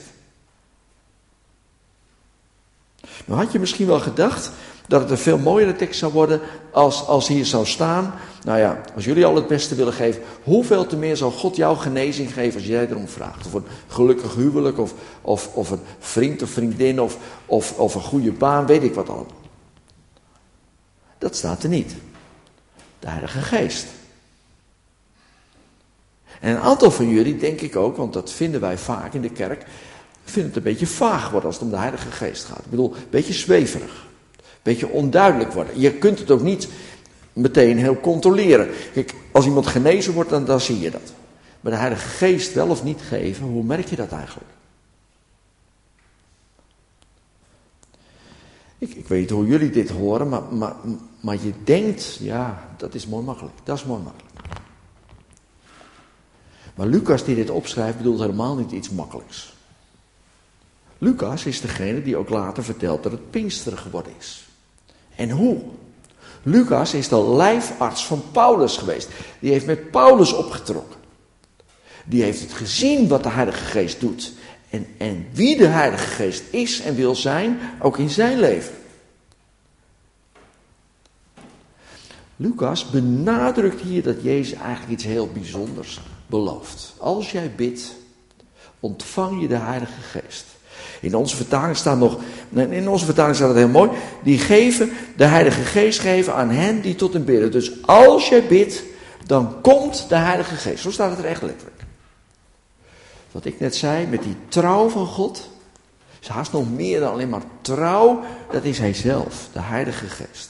Nou had je misschien wel gedacht dat het een veel mooiere tekst zou worden als, als hier zou staan. Nou ja, als jullie al het beste willen geven, hoeveel te meer zal God jou genezing geven als jij erom vraagt. Of een gelukkig huwelijk, of, of, of een vriend of vriendin, of, of, of een goede baan, weet ik wat allemaal. Dat staat er niet. De Heilige Geest. En een aantal van jullie, denk ik ook, want dat vinden wij vaak in de kerk, vinden het een beetje vaag worden als het om de Heilige Geest gaat. Ik bedoel, een beetje zweverig. Een beetje onduidelijk worden. Je kunt het ook niet meteen heel controleren. Kijk, als iemand genezen wordt, dan, dan zie je dat. Maar de Heilige Geest wel of niet geven, hoe merk je dat eigenlijk? Ik, ik weet niet hoe jullie dit horen, maar, maar, maar je denkt, ja, dat is mooi makkelijk. Dat is mooi makkelijk. Maar Lucas die dit opschrijft, bedoelt helemaal niet iets makkelijks. Lucas is degene die ook later vertelt dat het Pinksteren geworden is. En hoe? Lucas is de lijfarts van Paulus geweest. Die heeft met Paulus opgetrokken. Die heeft het gezien wat de Heilige Geest doet. En, en wie de Heilige Geest is en wil zijn, ook in zijn leven. Lucas benadrukt hier dat Jezus eigenlijk iets heel bijzonders belooft. Als jij bidt, ontvang je de Heilige Geest. In onze vertaling staat nog, in onze vertaling staat het heel mooi, die geven, de Heilige Geest geven aan hen die tot hem bidden. Dus als jij bidt, dan komt de Heilige Geest. Zo staat het er echt letterlijk. Wat ik net zei, met die trouw van God, is haast nog meer dan alleen maar trouw, dat is hij zelf, de Heilige Geest.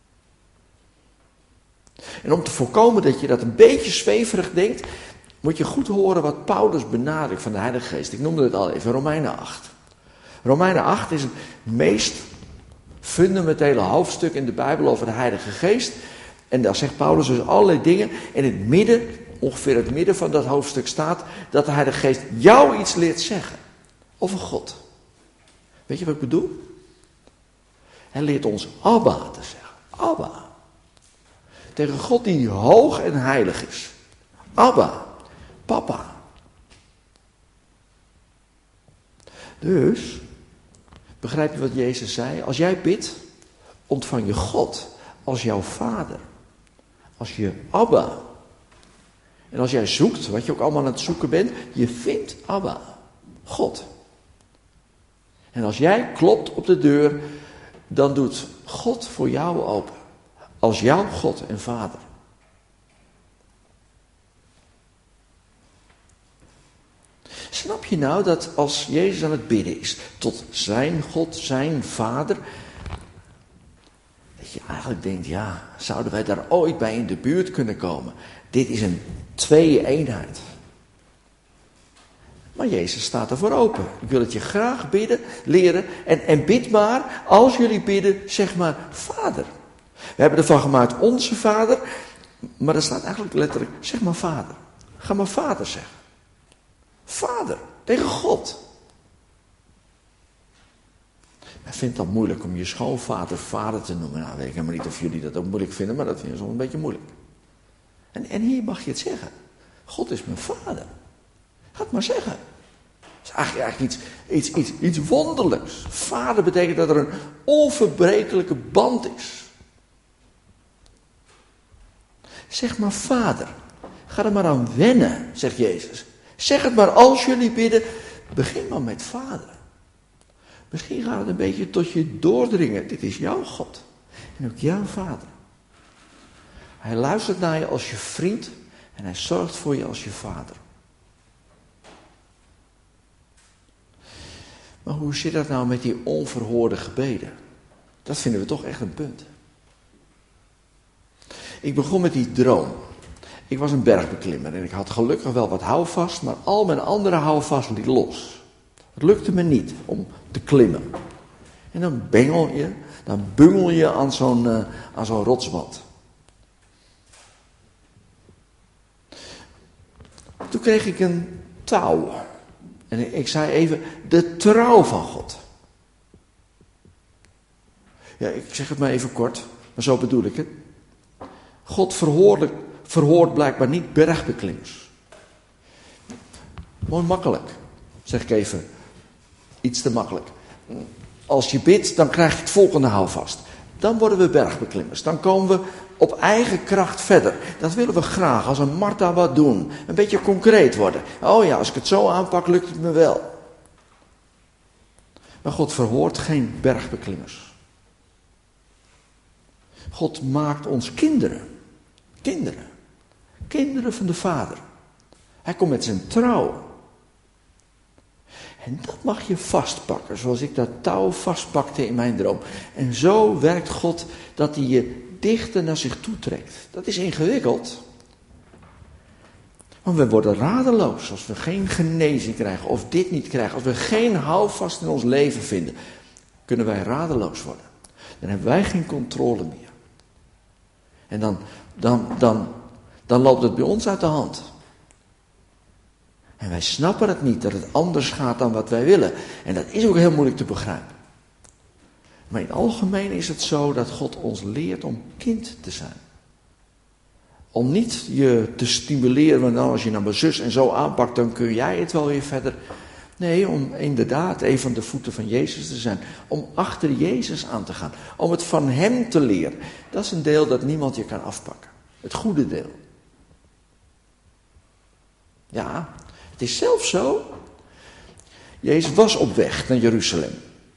En om te voorkomen dat je dat een beetje zweverig denkt, moet je goed horen wat Paulus benadrukt van de Heilige Geest. Ik noemde het al even, Romeinen acht. Romeinen acht is het meest fundamentele hoofdstuk in de Bijbel over de Heilige Geest. En daar zegt Paulus dus allerlei dingen. En in het midden, ongeveer het midden van dat hoofdstuk staat dat de Heilige Geest jou iets leert zeggen. Over God. Weet je wat ik bedoel? Hij leert ons Abba te zeggen. Abba. Tegen God die hoog en heilig is. Abba. Papa. Dus, begrijp je wat Jezus zei? Als jij bidt, ontvang je God als jouw vader. Als je Abba. En als jij zoekt, wat je ook allemaal aan het zoeken bent, je vindt Abba. God. En als jij klopt op de deur, dan doet God voor jou open. Als jouw God en vader. Snap je nou dat als Jezus aan het bidden is tot zijn God, zijn vader, dat je eigenlijk denkt, ja, zouden wij daar ooit bij in de buurt kunnen komen? Dit is een twee-eenheid. Maar Jezus staat ervoor open. Ik wil het je graag bidden, leren en, en bid maar, als jullie bidden, zeg maar, Vader. We hebben ervan gemaakt onze Vader, maar er staat eigenlijk letterlijk, zeg maar Vader. Ga maar Vader zeggen. Vader, tegen God. Ik vind het dan moeilijk om je schoonvader vader te noemen. Nou, weet ik helemaal niet of jullie dat ook moeilijk vinden, maar dat vinden ze wel een beetje moeilijk. En, en hier mag je het zeggen. God is mijn vader. Ga het maar zeggen. Dat is eigenlijk, eigenlijk iets, iets, iets, iets wonderlijks. Vader betekent dat er een onverbrekelijke band is. Zeg maar Vader. Ga er maar aan wennen, zegt Jezus. Zeg het maar als jullie bidden. Begin maar met Vader. Misschien gaat het een beetje tot je doordringen. Dit is jouw God. En ook jouw Vader. Hij luistert naar je als je vriend. En hij zorgt voor je als je vader. Maar hoe zit dat nou met die onverhoorde gebeden? Dat vinden we toch echt een punt. Ik begon met die droom. Ik was een bergbeklimmer en ik had gelukkig wel wat houvast, maar al mijn andere houvast liet los. Het lukte me niet om te klimmen. En dan bengel je, dan bungel je aan zo'n, uh, aan zo'n rotswand. Toen kreeg ik een touw. En ik zei even, de trouw van God. Ja, ik zeg het maar even kort, maar zo bedoel ik het. God verhoort, verhoort blijkbaar niet bergbeklimmers. Mooi makkelijk, zeg ik even. Iets te makkelijk. Als je bidt, dan krijg je het volgende houvast. Dan worden we bergbeklimmers. Dan komen we op eigen kracht verder. Dat willen we graag, als een Martha wat doen. Een beetje concreet worden. Oh ja, als ik het zo aanpak, lukt het me wel. Maar God verhoort geen bergbeklimmers. God maakt ons kinderen. Kinderen. Kinderen van de Vader. Hij komt met zijn trouw. En dat mag je vastpakken, zoals ik dat touw vastpakte in mijn droom. En zo werkt God dat hij je dichter naar zich toe trekt. Dat is ingewikkeld. Want we worden radeloos als we geen genezing krijgen of dit niet krijgen. Als we geen houvast in ons leven vinden, kunnen wij radeloos worden. Dan hebben wij geen controle meer. En dan, dan, dan, dan loopt het bij ons uit de hand. En wij snappen het niet, dat het anders gaat dan wat wij willen. En dat is ook heel moeilijk te begrijpen. Maar in het algemeen is het zo dat God ons leert om kind te zijn. Om niet je te stimuleren, want nou, als je naar mijn zus en zo aanpakt, dan kun jij het wel weer verder. Nee, om inderdaad een van de voeten van Jezus te zijn. Om achter Jezus aan te gaan. Om het van hem te leren. Dat is een deel dat niemand je kan afpakken. Het goede deel. Ja, het is zelfs zo. Jezus was op weg naar Jeruzalem.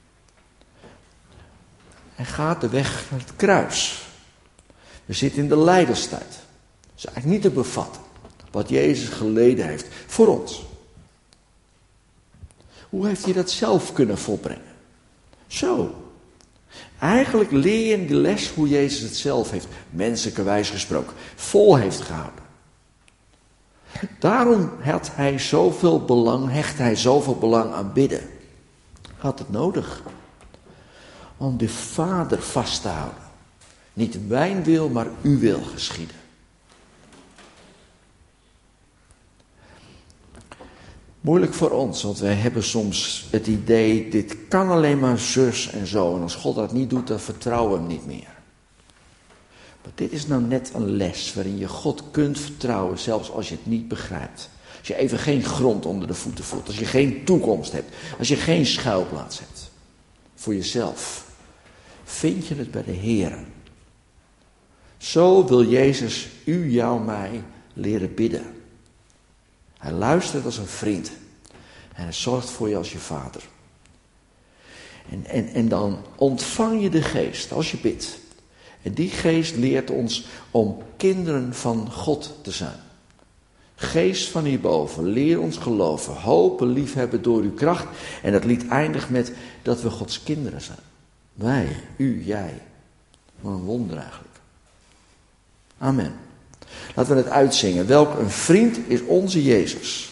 Hij gaat de weg naar het kruis. We zitten in de lijdenstijd. Het is eigenlijk niet te bevatten wat Jezus geleden heeft voor ons. Hoe heeft hij dat zelf kunnen volbrengen? Zo. Eigenlijk leer je in die les hoe Jezus het zelf heeft, menselijkerwijs gesproken, vol heeft gehouden. Daarom had hij zoveel belang, hecht hij zoveel belang aan bidden. Had het nodig. Om de Vader vast te houden. Niet mijn wil, maar uw wil geschieden. Moeilijk voor ons, want wij hebben soms het idee, dit kan alleen maar zus en zo. En als God dat niet doet, dan vertrouwen we hem niet meer. Maar dit is nou net een les waarin je God kunt vertrouwen, zelfs als je het niet begrijpt. Als je even geen grond onder de voeten voelt, als je geen toekomst hebt, als je geen schuilplaats hebt. Voor jezelf. Vind je het bij de Heer. Zo wil Jezus u, jou, mij leren bidden. Hij luistert als een vriend. En hij zorgt voor je als je vader. En, en, en dan ontvang je de geest als je bidt. En die geest leert ons om kinderen van God te zijn. Geest van hierboven, leer ons geloven, hopen, liefhebben door uw kracht. En dat lied eindigt met dat we Gods kinderen zijn. Wij, u, jij. Wat een wonder eigenlijk. Amen. Laten we het uitzingen. Welk een vriend is onze Jezus.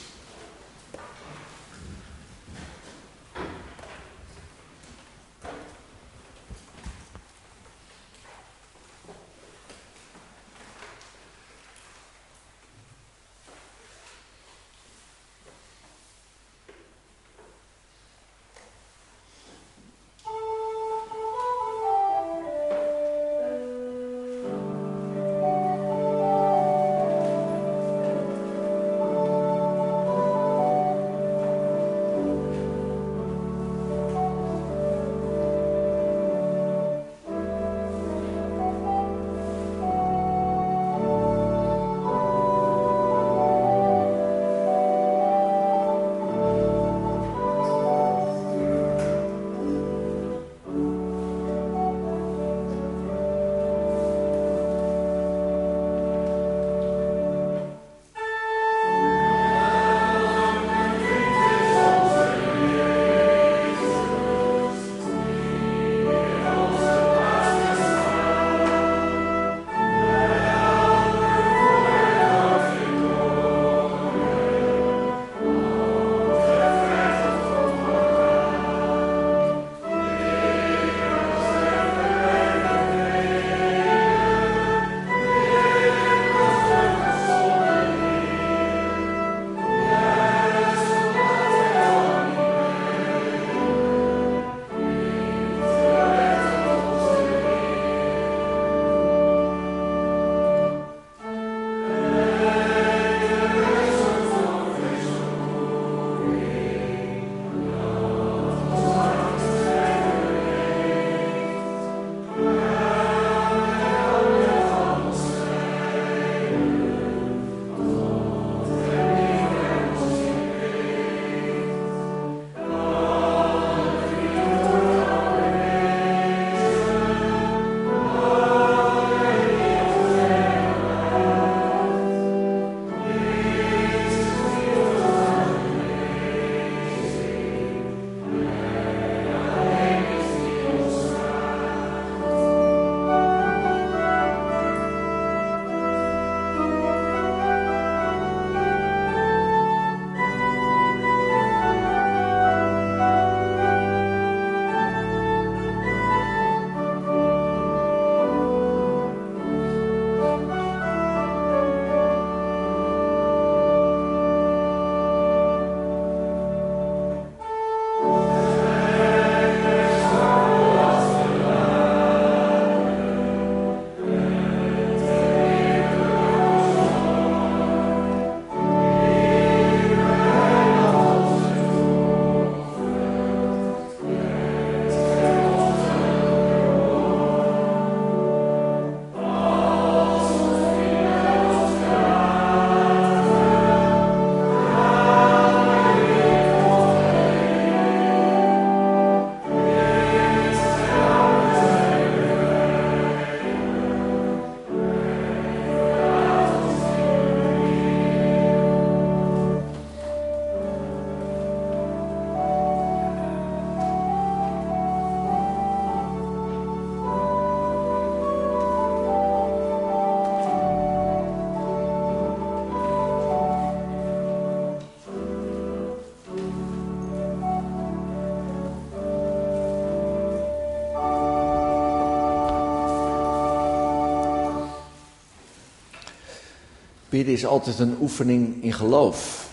Bidden is altijd een oefening in geloof.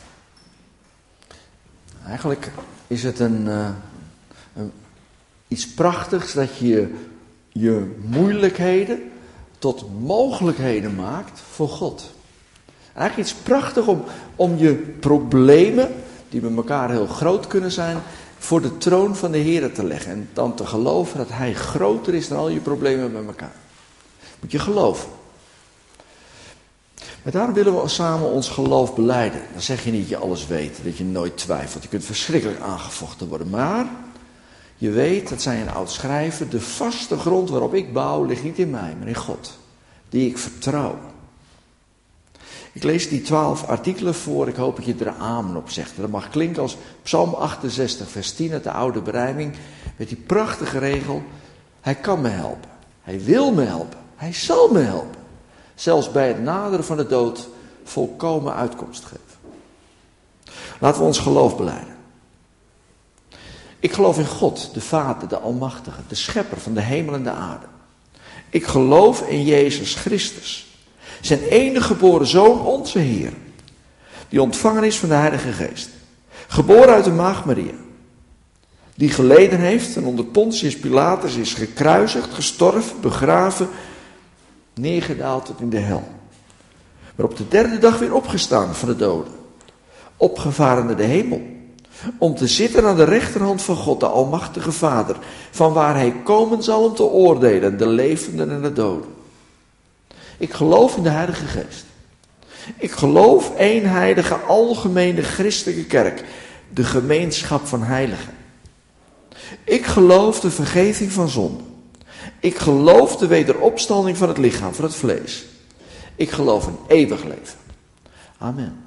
Eigenlijk is het een, uh, een, iets prachtigs dat je je moeilijkheden tot mogelijkheden maakt voor God. Eigenlijk iets prachtigs om, om je problemen, die bij elkaar heel groot kunnen zijn, voor de troon van de Heer te leggen. En dan te geloven dat Hij groter is dan al je problemen bij elkaar. Moet je geloven. Maar daarom willen we samen ons geloof belijden. Dan zeg je niet dat je alles weet, dat je nooit twijfelt. Je kunt verschrikkelijk aangevochten worden. Maar je weet, dat zei een oud schrijver, de vaste grond waarop ik bouw ligt niet in mij, maar in God. Die ik vertrouw. Ik lees die twaalf artikelen voor, ik hoop dat je er amen op zegt. Dat mag klinken als Psalm achtenzestig, vers tien uit de oude berijming. Met die prachtige regel, Hij kan me helpen. Hij wil me helpen. Hij zal me helpen. Zelfs bij het naderen van de dood volkomen uitkomst geven. Laten we ons geloof belijden. Ik geloof in God, de Vader, de Almachtige, de Schepper van de hemel en de aarde. Ik geloof in Jezus Christus, zijn enige geboren Zoon, onze Heer, die ontvangen is van de Heilige Geest, geboren uit de maagd Maria, die geleden heeft en onder Pontius Pilatus is gekruisigd, gestorven, begraven, neergedaald tot in de hel, maar op de derde dag weer opgestaan van de doden, opgevaren naar de hemel, om te zitten aan de rechterhand van God, de Almachtige Vader, van waar Hij komen zal om te oordelen, de levenden en de doden. Ik geloof in de Heilige Geest. Ik geloof één heilige, algemene christelijke kerk, de gemeenschap van heiligen. Ik geloof de vergeving van zonde. Ik geloof de wederopstanding van het lichaam, van het vlees. Ik geloof in eeuwig leven. Amen.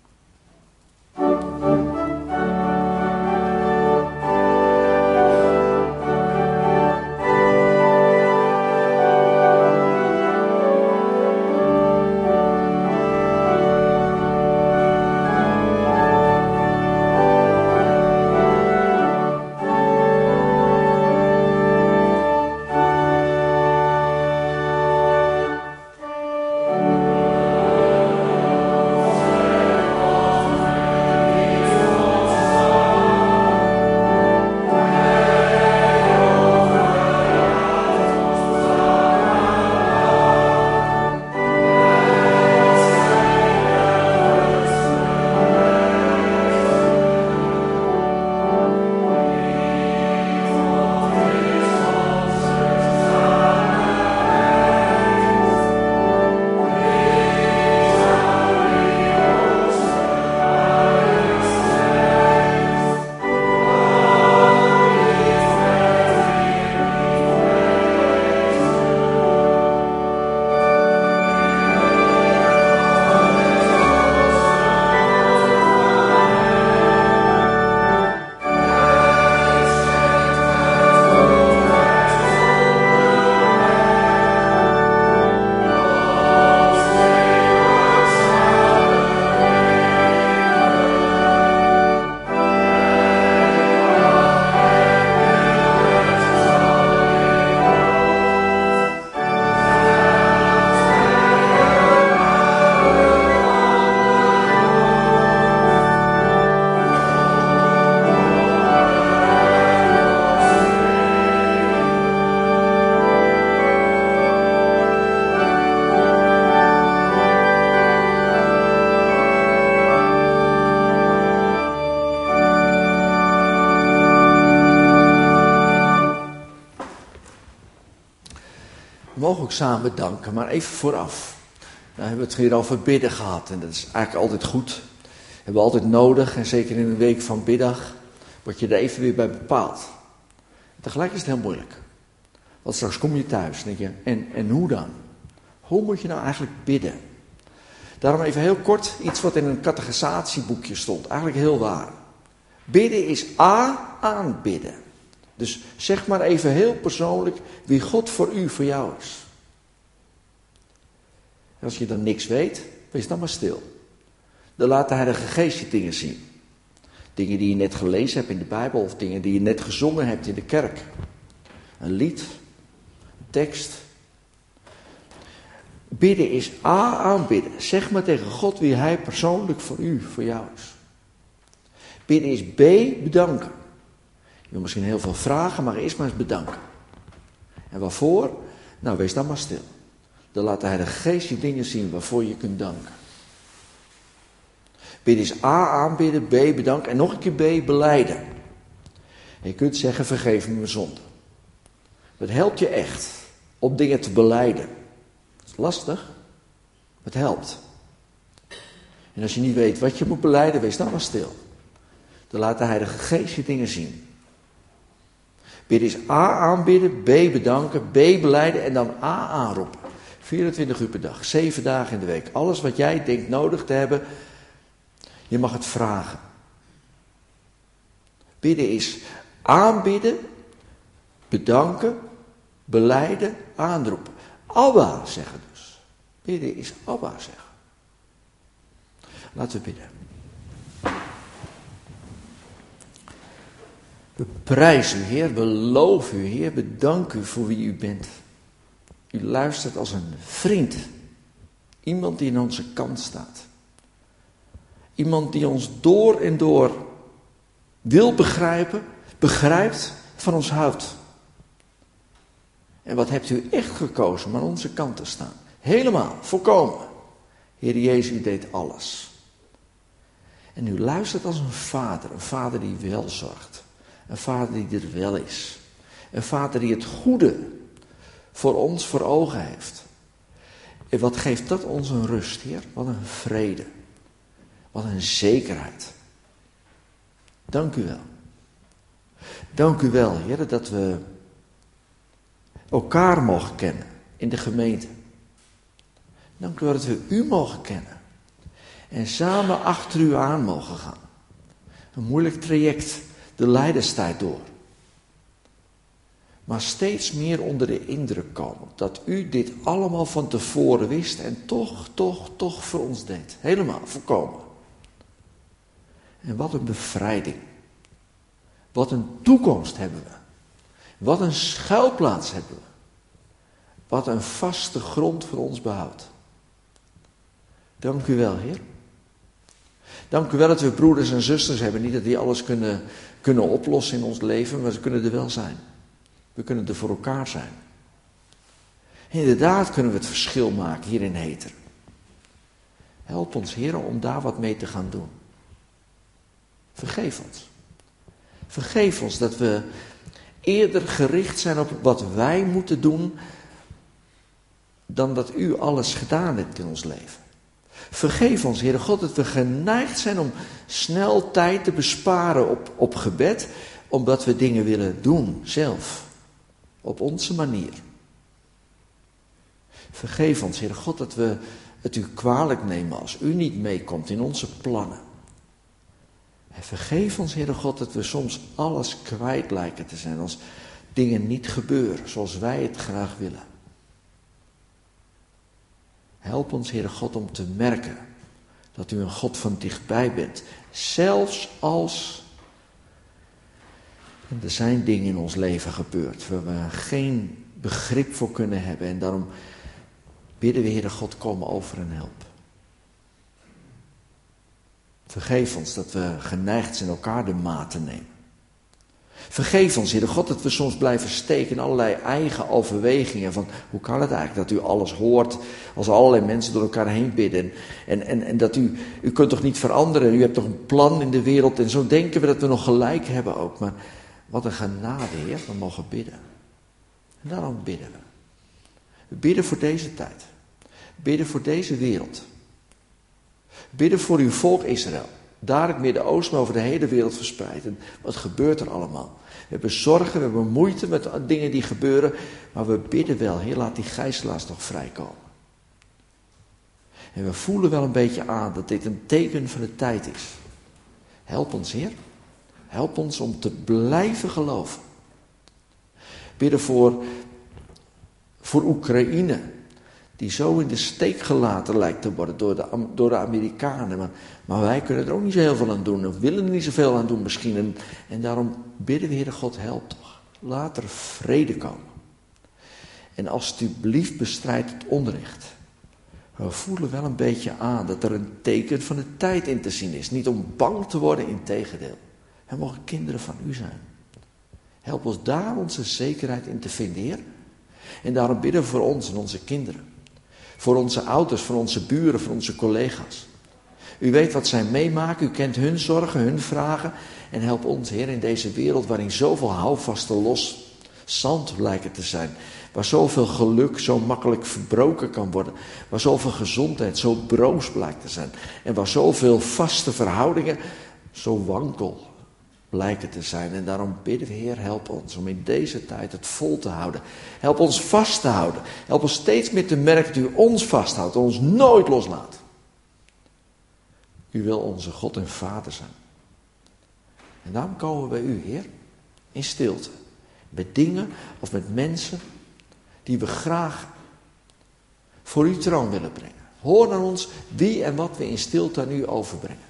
We mogen ook samen danken, maar even vooraf. Nou hebben we het hier over bidden gehad en dat is eigenlijk altijd goed. Dat hebben we altijd nodig en zeker in een week van biddag word je er even weer bij bepaald. Tegelijk is het heel moeilijk. Want straks kom je thuis en denk je, en, en hoe dan? Hoe moet je nou eigenlijk bidden? Daarom even heel kort iets wat in een catechisatieboekje stond. Eigenlijk heel waar. Bidden is A, aanbidden. Dus zeg maar even heel persoonlijk wie God voor u, voor jou is. En als je dan niks weet, wees dan maar stil. Dan laat de Heilige Geest je dingen zien. Dingen die je net gelezen hebt in de Bijbel of dingen die je net gezongen hebt in de kerk. Een lied, een tekst. Bidden is A, aanbidden. Zeg maar tegen God wie hij persoonlijk voor u, voor jou is. Bidden is B, bedanken. Je wil misschien heel veel vragen, maar eerst maar eens bedanken. En waarvoor? Nou, wees dan maar stil. Dan laat de Heilige Geest je dingen zien waarvoor je kunt danken. Bidden is A, aanbidden, B, bedanken en nog een keer B, belijden. En je kunt zeggen, vergeef me mijn zonde. Het helpt je echt om dingen te belijden. Dat is lastig. Het helpt. En als je niet weet wat je moet belijden, wees dan maar stil. Dan laat de Heilige Geest je dingen zien. Bidden is A, aanbidden, B, bedanken, B, belijden en dan A, aanroepen. vierentwintig uur per dag, zeven dagen in de week. Alles wat jij denkt nodig te hebben, je mag het vragen. Bidden is aanbidden, bedanken, belijden, aanroepen. Abba zeggen dus. Bidden is Abba zeggen. Laten we bidden. We prijzen u, Heer, we loven u, Heer, bedanken u voor wie u bent. U luistert als een vriend. Iemand die aan onze kant staat. Iemand die ons door en door wil begrijpen, begrijpt, van ons houdt. En wat hebt u echt gekozen om aan onze kant te staan? Helemaal, volkomen. Heer Jezus, u deed alles. En u luistert als een vader, een vader die wel zorgt. Een vader die er wel is. Een vader die het goede voor ons voor ogen heeft. En wat geeft dat ons een rust, Heer? Wat een vrede. Wat een zekerheid. Dank u wel. Dank u wel, Heer, dat we elkaar mogen kennen in de gemeente. Dank u wel dat we u mogen kennen. En samen achter u aan mogen gaan. Een moeilijk traject, de lijdenstijd door. Maar steeds meer onder de indruk komen dat u dit allemaal van tevoren wist en toch, toch, toch voor ons deed. Helemaal, volkomen. En wat een bevrijding. Wat een toekomst hebben we. Wat een schuilplaats hebben we. Wat een vaste grond voor ons behoudt. Dank u wel, Heer. Dank u wel dat we broeders en zusters hebben. Niet dat die alles kunnen, kunnen oplossen in ons leven, maar ze kunnen er wel zijn. We kunnen er voor elkaar zijn. En inderdaad kunnen we het verschil maken hier in Heteren. Help ons, Heer, om daar wat mee te gaan doen. Vergeef ons. Vergeef ons dat we eerder gericht zijn op wat wij moeten doen, dan dat u alles gedaan hebt in ons leven. Vergeef ons, Heere God, dat we geneigd zijn om snel tijd te besparen op, op gebed, omdat we dingen willen doen, zelf, op onze manier. Vergeef ons, Heere God, dat we het u kwalijk nemen als u niet meekomt in onze plannen. En vergeef ons, Heere God, dat we soms alles kwijt lijken te zijn als dingen niet gebeuren zoals wij het graag willen. Help ons, Heere God, om te merken dat u een God van dichtbij bent. Zelfs als er zijn dingen in ons leven gebeurd waar we geen begrip voor kunnen hebben. En daarom bidden we, Heere God, kom over en help. Vergeef ons dat we geneigd zijn elkaar de maat te nemen. Vergeef ons, Heere God, dat we soms blijven steken in allerlei eigen overwegingen. Van hoe kan het eigenlijk dat u alles hoort als allerlei mensen door elkaar heen bidden. En, en, en dat u, u kunt toch niet veranderen. U hebt toch een plan in de wereld. En zo denken we dat we nog gelijk hebben ook. Maar wat een genade, Heer, we mogen bidden. En daarom bidden we. We bidden voor deze tijd. Bidden voor deze wereld. Bidden voor uw volk Israël. Daar het Midden-Oosten over de hele wereld verspreid. En wat gebeurt er allemaal? We hebben zorgen, we hebben moeite met dingen die gebeuren. Maar we bidden wel, Heer, laat die gijzelaars toch vrijkomen. En we voelen wel een beetje aan dat dit een teken van de tijd is. Help ons, Heer. Help ons om te blijven geloven. Bidden voor, voor Oekraïne. Die zo in de steek gelaten lijkt te worden door de, door de Amerikanen. Maar, maar wij kunnen er ook niet zo heel veel aan doen. Of willen er niet zoveel aan doen misschien. En, en daarom bidden we, Heere God, help toch. Laat er vrede komen. En alstublieft bestrijd het onrecht. We voelen wel een beetje aan dat er een teken van de tijd in te zien is. Niet om bang te worden, integendeel. We mogen kinderen van u zijn. Help ons daar onze zekerheid in te vinden, Heer. En daarom bidden we voor ons en onze kinderen. Voor onze ouders, voor onze buren, voor onze collega's. U weet wat zij meemaken, u kent hun zorgen, hun vragen. En help ons, Heer, in deze wereld waarin zoveel houvasten los zand lijken te zijn. Waar zoveel geluk zo makkelijk verbroken kan worden. Waar zoveel gezondheid zo broos blijkt te zijn. En waar zoveel vaste verhoudingen zo wankel blijken te zijn. En daarom bidden we, Heer, help ons om in deze tijd het vol te houden. Help ons vast te houden. Help ons steeds meer te merken dat u ons vasthoudt en ons nooit loslaat. U wil onze God en Vader zijn. En daarom komen we bij u, Heer, in stilte. Met dingen of met mensen die we graag voor uw troon willen brengen. Hoor naar ons wie en wat we in stilte aan u overbrengen.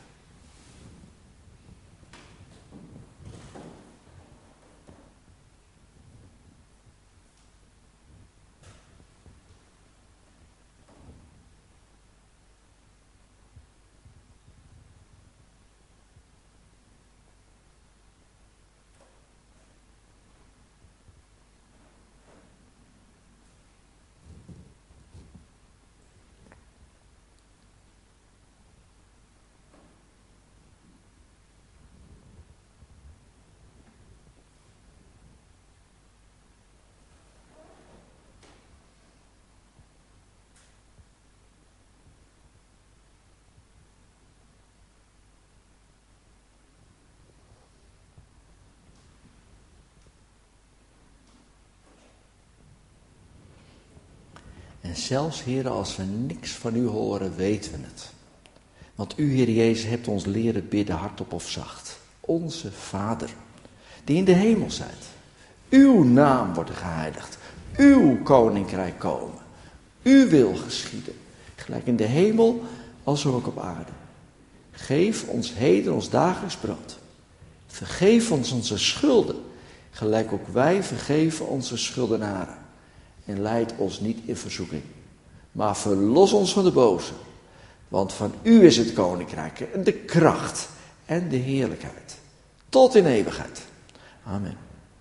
En zelfs, Heer, als we niks van u horen, weten we het. Want u, Heer Jezus, hebt ons leren bidden hardop of zacht. Onze Vader, die in de hemel zijt. Uw naam wordt geheiligd. Uw koninkrijk komen. Uw wil geschieden. Gelijk in de hemel als ook op aarde. Geef ons heden ons dagelijks brood. Vergeef ons onze schulden. Gelijk ook wij vergeven onze schuldenaren. En leid ons niet in verzoeking. Maar verlos ons van de boze. Want van u is het koninkrijk en de kracht en de heerlijkheid. Tot in eeuwigheid. Amen.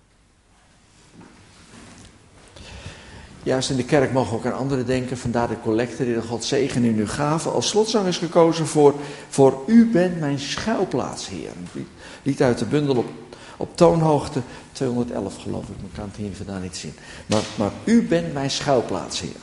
Juist in de kerk mogen we ook aan anderen denken. Vandaar de collecte die de God zegen in uw gaven. Als slotzang is gekozen voor, voor u bent mijn schuilplaats, Heer. Lied uit de bundel op, op toonhoogte tweehonderdelf geloof ik. Ik kan het hier vandaan niet zien. Maar, maar u bent mijn schuilplaats, Heer.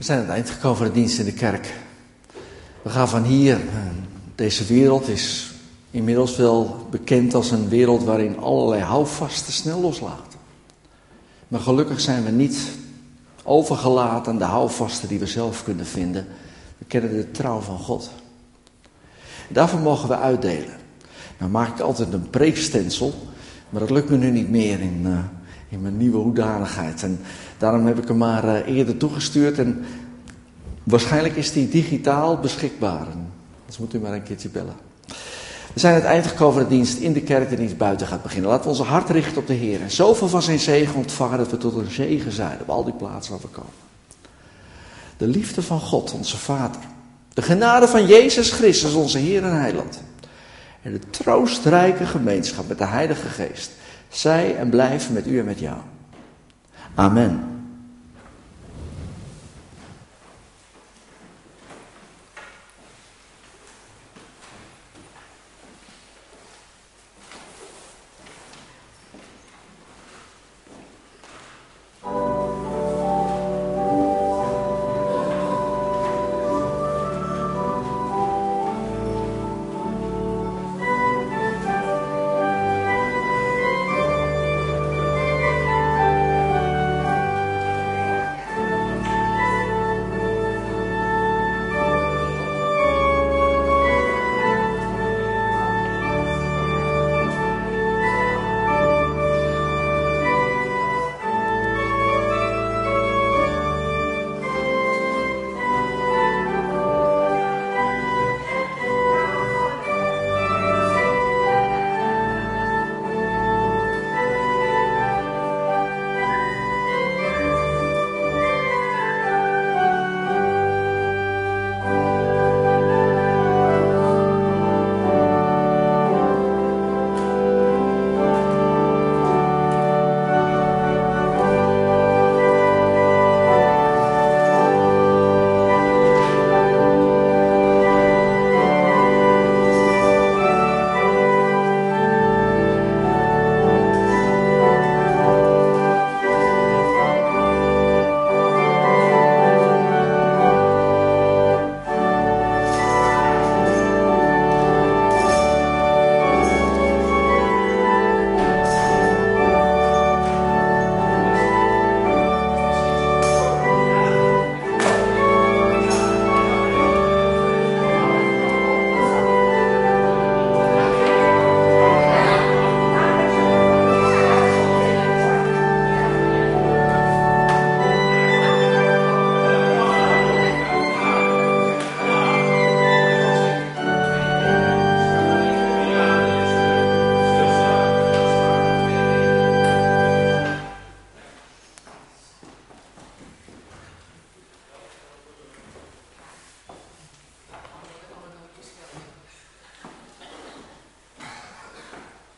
zijn aan het eind gekomen van de dienst in de kerk. We gaan van hier. Deze wereld is inmiddels wel bekend als een wereld waarin allerlei houvasten snel loslaten. Maar gelukkig zijn we niet overgelaten aan de houvasten die we zelf kunnen vinden. We kennen de trouw van God. Daarvoor mogen we uitdelen. Nou maak ik altijd een preekstensel, maar dat lukt me nu niet meer in, uh, in mijn nieuwe hoedanigheid. En daarom heb ik hem maar uh, eerder toegestuurd en waarschijnlijk is die digitaal beschikbaar. Dus moet u maar een keertje bellen. We zijn aan het eind gekomen van de dienst in de kerk, de dienst buiten gaat beginnen. Laten we onze hart richten op de Heer. En zoveel van zijn zegen ontvangen dat we tot een zegen zijn op al die plaatsen waar we komen. De liefde van God, onze Vader. De genade van Jezus Christus, onze Heer en Heiland. En de troostrijke gemeenschap met de Heilige Geest. Zij en blijven met u en met jou. Amen.